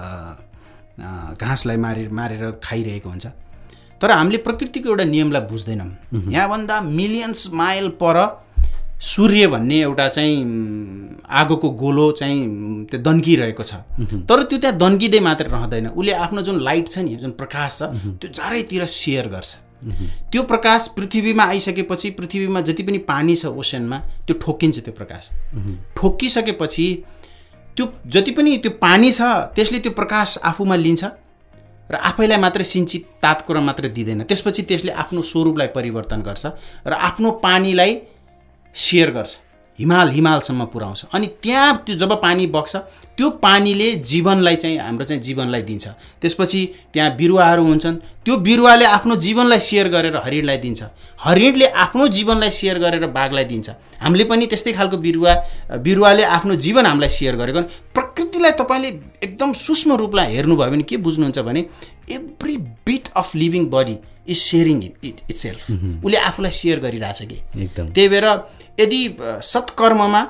घाँसलाई मारेर खाइरहेको हुन्छ। तर हामीले प्रकृतिको एउटा नियमलाई बुझ्दैनौँ। यहाँभन्दा मिलियन्स माइल पर सूर्य भन्ने एउटा चाहिँ आगोको गोलो चाहिँ त्यो दन्किरहेको छ, तर त्यो त्यहाँ दन्किँदै मात्र रहँदैन। उसले आफ्नो जुन लाइट छ नि, जुन प्रकाश छ, त्यो चारैतिर सेयर गर्छ। त्यो प्रकाश पृथ्वीमा आइसकेपछि पृथ्वीमा जति पनि पानी छ ओसनमा त्यो ठोकिन्छ। त्यो प्रकाश ठोकिसकेपछि त्यो जति पनि त्यो पानी छ त्यसले त्यो प्रकाश आफूमा लिन्छ र आफैलाई मात्र सिन्चित तात्कुरा मात्र दिँदैन। त्यसपछि त्यसले आफ्नो स्वरूपलाई परिवर्तन गर्छ र आफ्नो पानीलाई सेयर गर्छ, हिमालसम्म पुर्याउँछ। अनि त्यहाँ त्यो जब पानी बग्छ त्यो पानीले जीवनलाई चाहिँ हाम्रो चाहिँ जीवनलाई दिन्छ। त्यसपछि त्यहाँ बिरुवाहरू हुन्छन्, त्यो बिरुवाले आफ्नो जीवनलाई सेयर गरेर हरिणलाई दिन्छ, हरिणले आफ्नो जीवनलाई सेयर गरेर बाघलाई दिन्छ। हामीले पनि त्यस्तै खालको बिरुवाले आफ्नो जीवन हामीलाई सेयर गरेको। प्रकृतिलाई तपाईँले एकदम सूक्ष्म रूपलाई हेर्नुभयो भने के बुझ्नुहुन्छ भने every bit of living body is sharing itself. उसले आफूलाई सेयर गरिरहेछ कि। त्यही भएर यदि सत्कर्ममा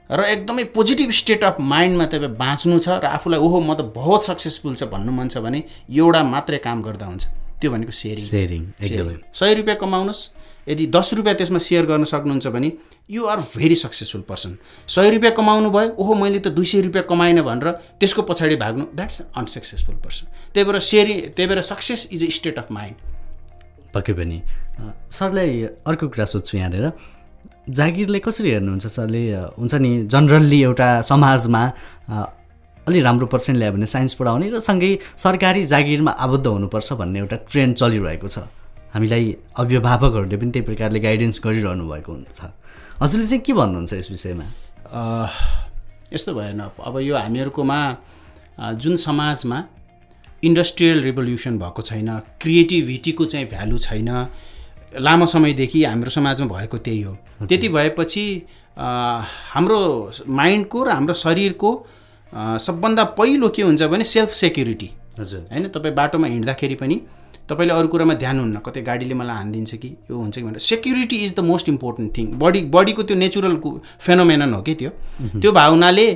र एकदमै पोजिटिभ स्टेट अफ माइन्डमा तपाईँ बाँच्नु छ र आफूलाई ओहो म त बहुत सक्सेसफुल छ भन्नु मन छ भने एउटा मात्रै काम गर्दा हुन्छ, त्यो भनेको सेयरिङ। 100 रुपियाँ कमाउनुहोस्, यदि 10 रुपियाँ त्यसमा सेयर गर्न सक्नुहुन्छ भने you are very successful person. 100 रुपियाँ कमाउनु भयो, ओहो मैले त 200 रुपियाँ कमाएन भनेर त्यसको पछाडि भाग्नु, द्याट्स अनसक्सेसफुल पर्सन। त्यही भएर success is a state of mind. पक्कै पनि। सरलाई अर्को कुरा सोध्छु यहाँनिर, जागिरले कसरी हेर्नुहुन्छ सरले? हुन्छ नि जनरल्ली एउटा समाजमा अलि राम्रो पर्सेन्ट ल्यायो भने साइन्स पढाउने र सँगै सरकारी जागिरमा आबद्ध हुनुपर्छ भन्ने एउटा ट्रेन्ड चलिरहेको छ। हामीलाई अभिभावकहरूले पनि त्यही प्रकारले गाइडेन्स गरिरहनु भएको हुन्छ। हजुरले चाहिँ के भन्नुहुन्छ यस विषयमा? यस्तो भएन, अब यो हामीहरूकोमा जुन समाजमा इन्डस्ट्रियल रिभोल्युसन भएको छैन, क्रिएटिभिटीको चाहिँ भ्यालु छैन, लामो समयदेखि हाम्रो समाजमा भएको त्यही हो। त्यति भएपछि हाम्रो माइन्डको र हाम्रो शरीरको सबभन्दा पहिलो के हुन्छ भने सेल्फ सेक्युरिटी। हजुर, होइन, तपाईँ बाटोमा हिँड्दाखेरि पनि तपाईँले अरू कुरामा ध्यान हुन्न, कतै गाडीले मलाई हानिदिन्छ कि यो हुन्छ कि भनेर। Security is the most important thing. बडीको त्यो नेचुरल फेनोमेनन हो कि त्यो भावनाले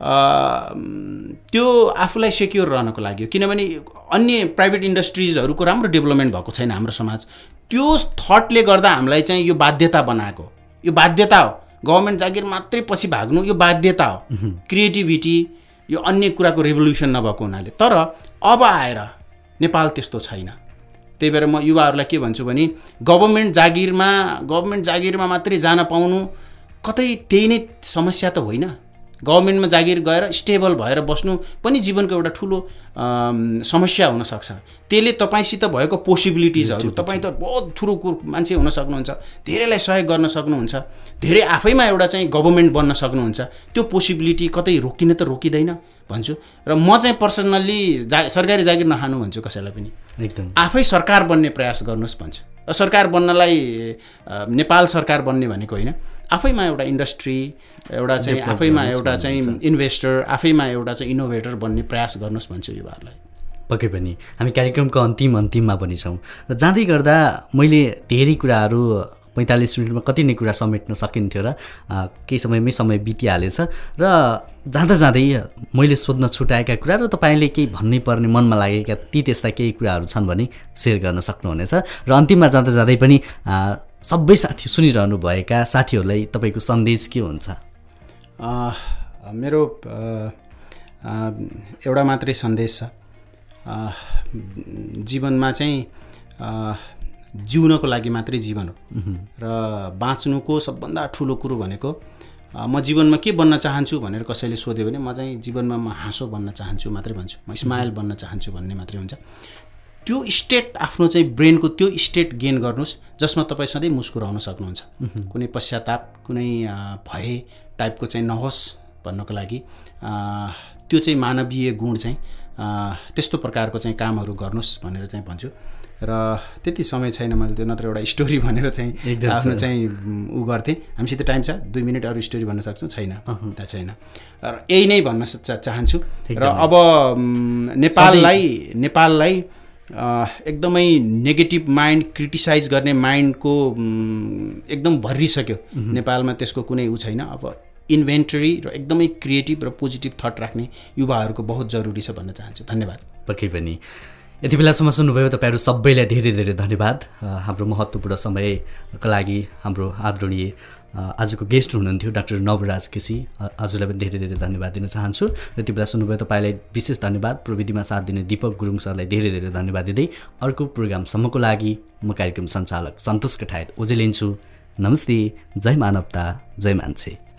त्यो आफूलाई सेक्योर रहनको लागि हो। किनभने अन्य प्राइभेट इन्डस्ट्रिजहरूको राम्रो डेभलपमेन्ट भएको छैन हाम्रो समाज। त्यो थटले गर्दा हामीलाई चाहिँ यो बाध्यता बनाएको, यो बाध्यता हो। गभर्मेन्ट जागिर मात्रै पछि भाग्नु यो बाध्यता हो, क्रिएटिभिटी यो अन्य कुराको रेभोल्युसन नभएको हुनाले। तर अब आएर नेपाल त्यस्तो छैन। त्यही भएर म युवाहरूलाई के भन्छु भने गभर्मेन्ट जागिरमा मात्रै जान पाउनु कतै त्यही नै समस्या त होइन। गभर्मेन्टमा जागिर गएर स्टेबल भएर बस्नु पनि जीवनको एउटा ठुलो समस्या हुनसक्छ। त्यसले तपाईँसित भएको पोसिबिलिटिजहरू, तपाईँ त बहुत ठुलो मान्छे हुन सक्नुहुन्छ, धेरैलाई सहयोग गर्न सक्नुहुन्छ, धेरै आफैमा एउटा चाहिँ गभर्मेन्ट बन्न सक्नुहुन्छ। त्यो पोसिबिलिटी कतै रोकिन त रोकिँदैन भन्छु। र म चाहिँ पर्सनल्ली सरकारी जागिर नखानु भन्छु कसैलाई पनि। एकदम आफै सरकार बन्ने प्रयास गर्नुहोस् भन्छु। सरकार बन्नलाई नेपाल सरकार बन्ने भनेको होइन, आफैमा एउटा इन्डस्ट्री, एउटा चाहिँ आफैमा एउटा चाहिँ इन्भेस्टर, आफैमा एउटा चाहिँ इनोभेटर बन्ने प्रयास गर्नुहोस् भन्छु युवाहरूलाई। पक्कै पनि। हामी कार्यक्रमको अन्तिममा पनि छौँ र जाँदै गर्दा मैले धेरै कुराहरू 45 मिनटमा कति नै कुरा समेट्न सकिन्थ्यो र केही समय बितिहालेछ र जाँदै मैले सोध्न छुटाएका कुरा र तपाईँले केही भन्नै पर्ने मनमा लागेका त्यस्ता केही कुराहरू छन् भने सेयर गर्न सक्नुहुनेछ। र अन्तिममा जाँदै पनि सबै साथी सुनिरहनु भएका साथीहरूलाई तपाईँको सन्देश के हुन्छ? मेरो एउटा मात्रै सन्देश छ, जीवनमा चाहिँ जिउनको लागि मात्रै जीवन हो र बाँच्नुको सबभन्दा ठुलो कुरो भनेको म जीवनमा के बन्न चाहन्छु भनेर कसैले सोध्यो भने म चाहिँ जीवनमा म हाँसो बन्न चाहन्छु मात्रै भन्छु, म स्माइल बन्न चाहन्छु भन्ने मात्रै हुन्छ। त्यो स्टेट आफ्नो चाहिँ ब्रेनको त्यो स्टेट गेन गर्नुहोस् जसमा तपाईँ सधैँ मुस्कुराउन सक्नुहुन्छ, कुनै पश्चाताप कुनै भय टाइपको चाहिँ नहोस् भन्नको लागि। त्यो चाहिँ मानवीय गुण चाहिँ त्यस्तो प्रकारको चाहिँ कामहरू गर्नुहोस् भनेर चाहिँ भन्छु। र त्यति समय छैन, मैले त्यो नत्र एउटा स्टोरी भनेर चाहिँ आफ्नो चाहिँ उ गर्थेँ। हामीसित टाइम छ, 2 मिनट अरू स्टोरी भन्न सक्छौँ? छैन, त्यहाँ छैन। र यही नै भन्न चाहन्छु। र अब नेपाललाई एकदमै नेगेटिभ माइन्ड, क्रिटिसाइज गर्ने माइन्डको एकदम भरिसक्यो नेपालमा, त्यसको कुनै उ छैन। अब इन्भेन्टरी र एकदमै क्रिएटिभ र पोजिटिभ थट राख्ने युवाहरूको बहुत जरुरी छ भन्न चाहन्छु। धन्यवाद। पक्कै पनि। यति बेलासम्म सुन्नुभयो तपाईँहरू सबैलाई धेरै धेरै धन्यवाद। हाम्रो महत्त्वपूर्ण समयका लागि हाम्रो आदरणीय आजको गेस्ट हुनुहुन्थ्यो डाक्टर नवराज केसी, हजुरलाई पनि धेरै धेरै धन्यवाद दिन चाहन्छु। र यति बेला सुन्नुभयो तपाईँलाई विशेष धन्यवाद। प्रविधिमा साथ दिने दीपक गुरुङ सरलाई धेरै धेरै धन्यवाद दिँदै अर्को प्रोग्रामसम्मको लागि म कार्यक्रम सञ्चालक सन्तोष कठायत ओजे लिन्छु। नमस्ते, जय मानवता, जय मान्छे।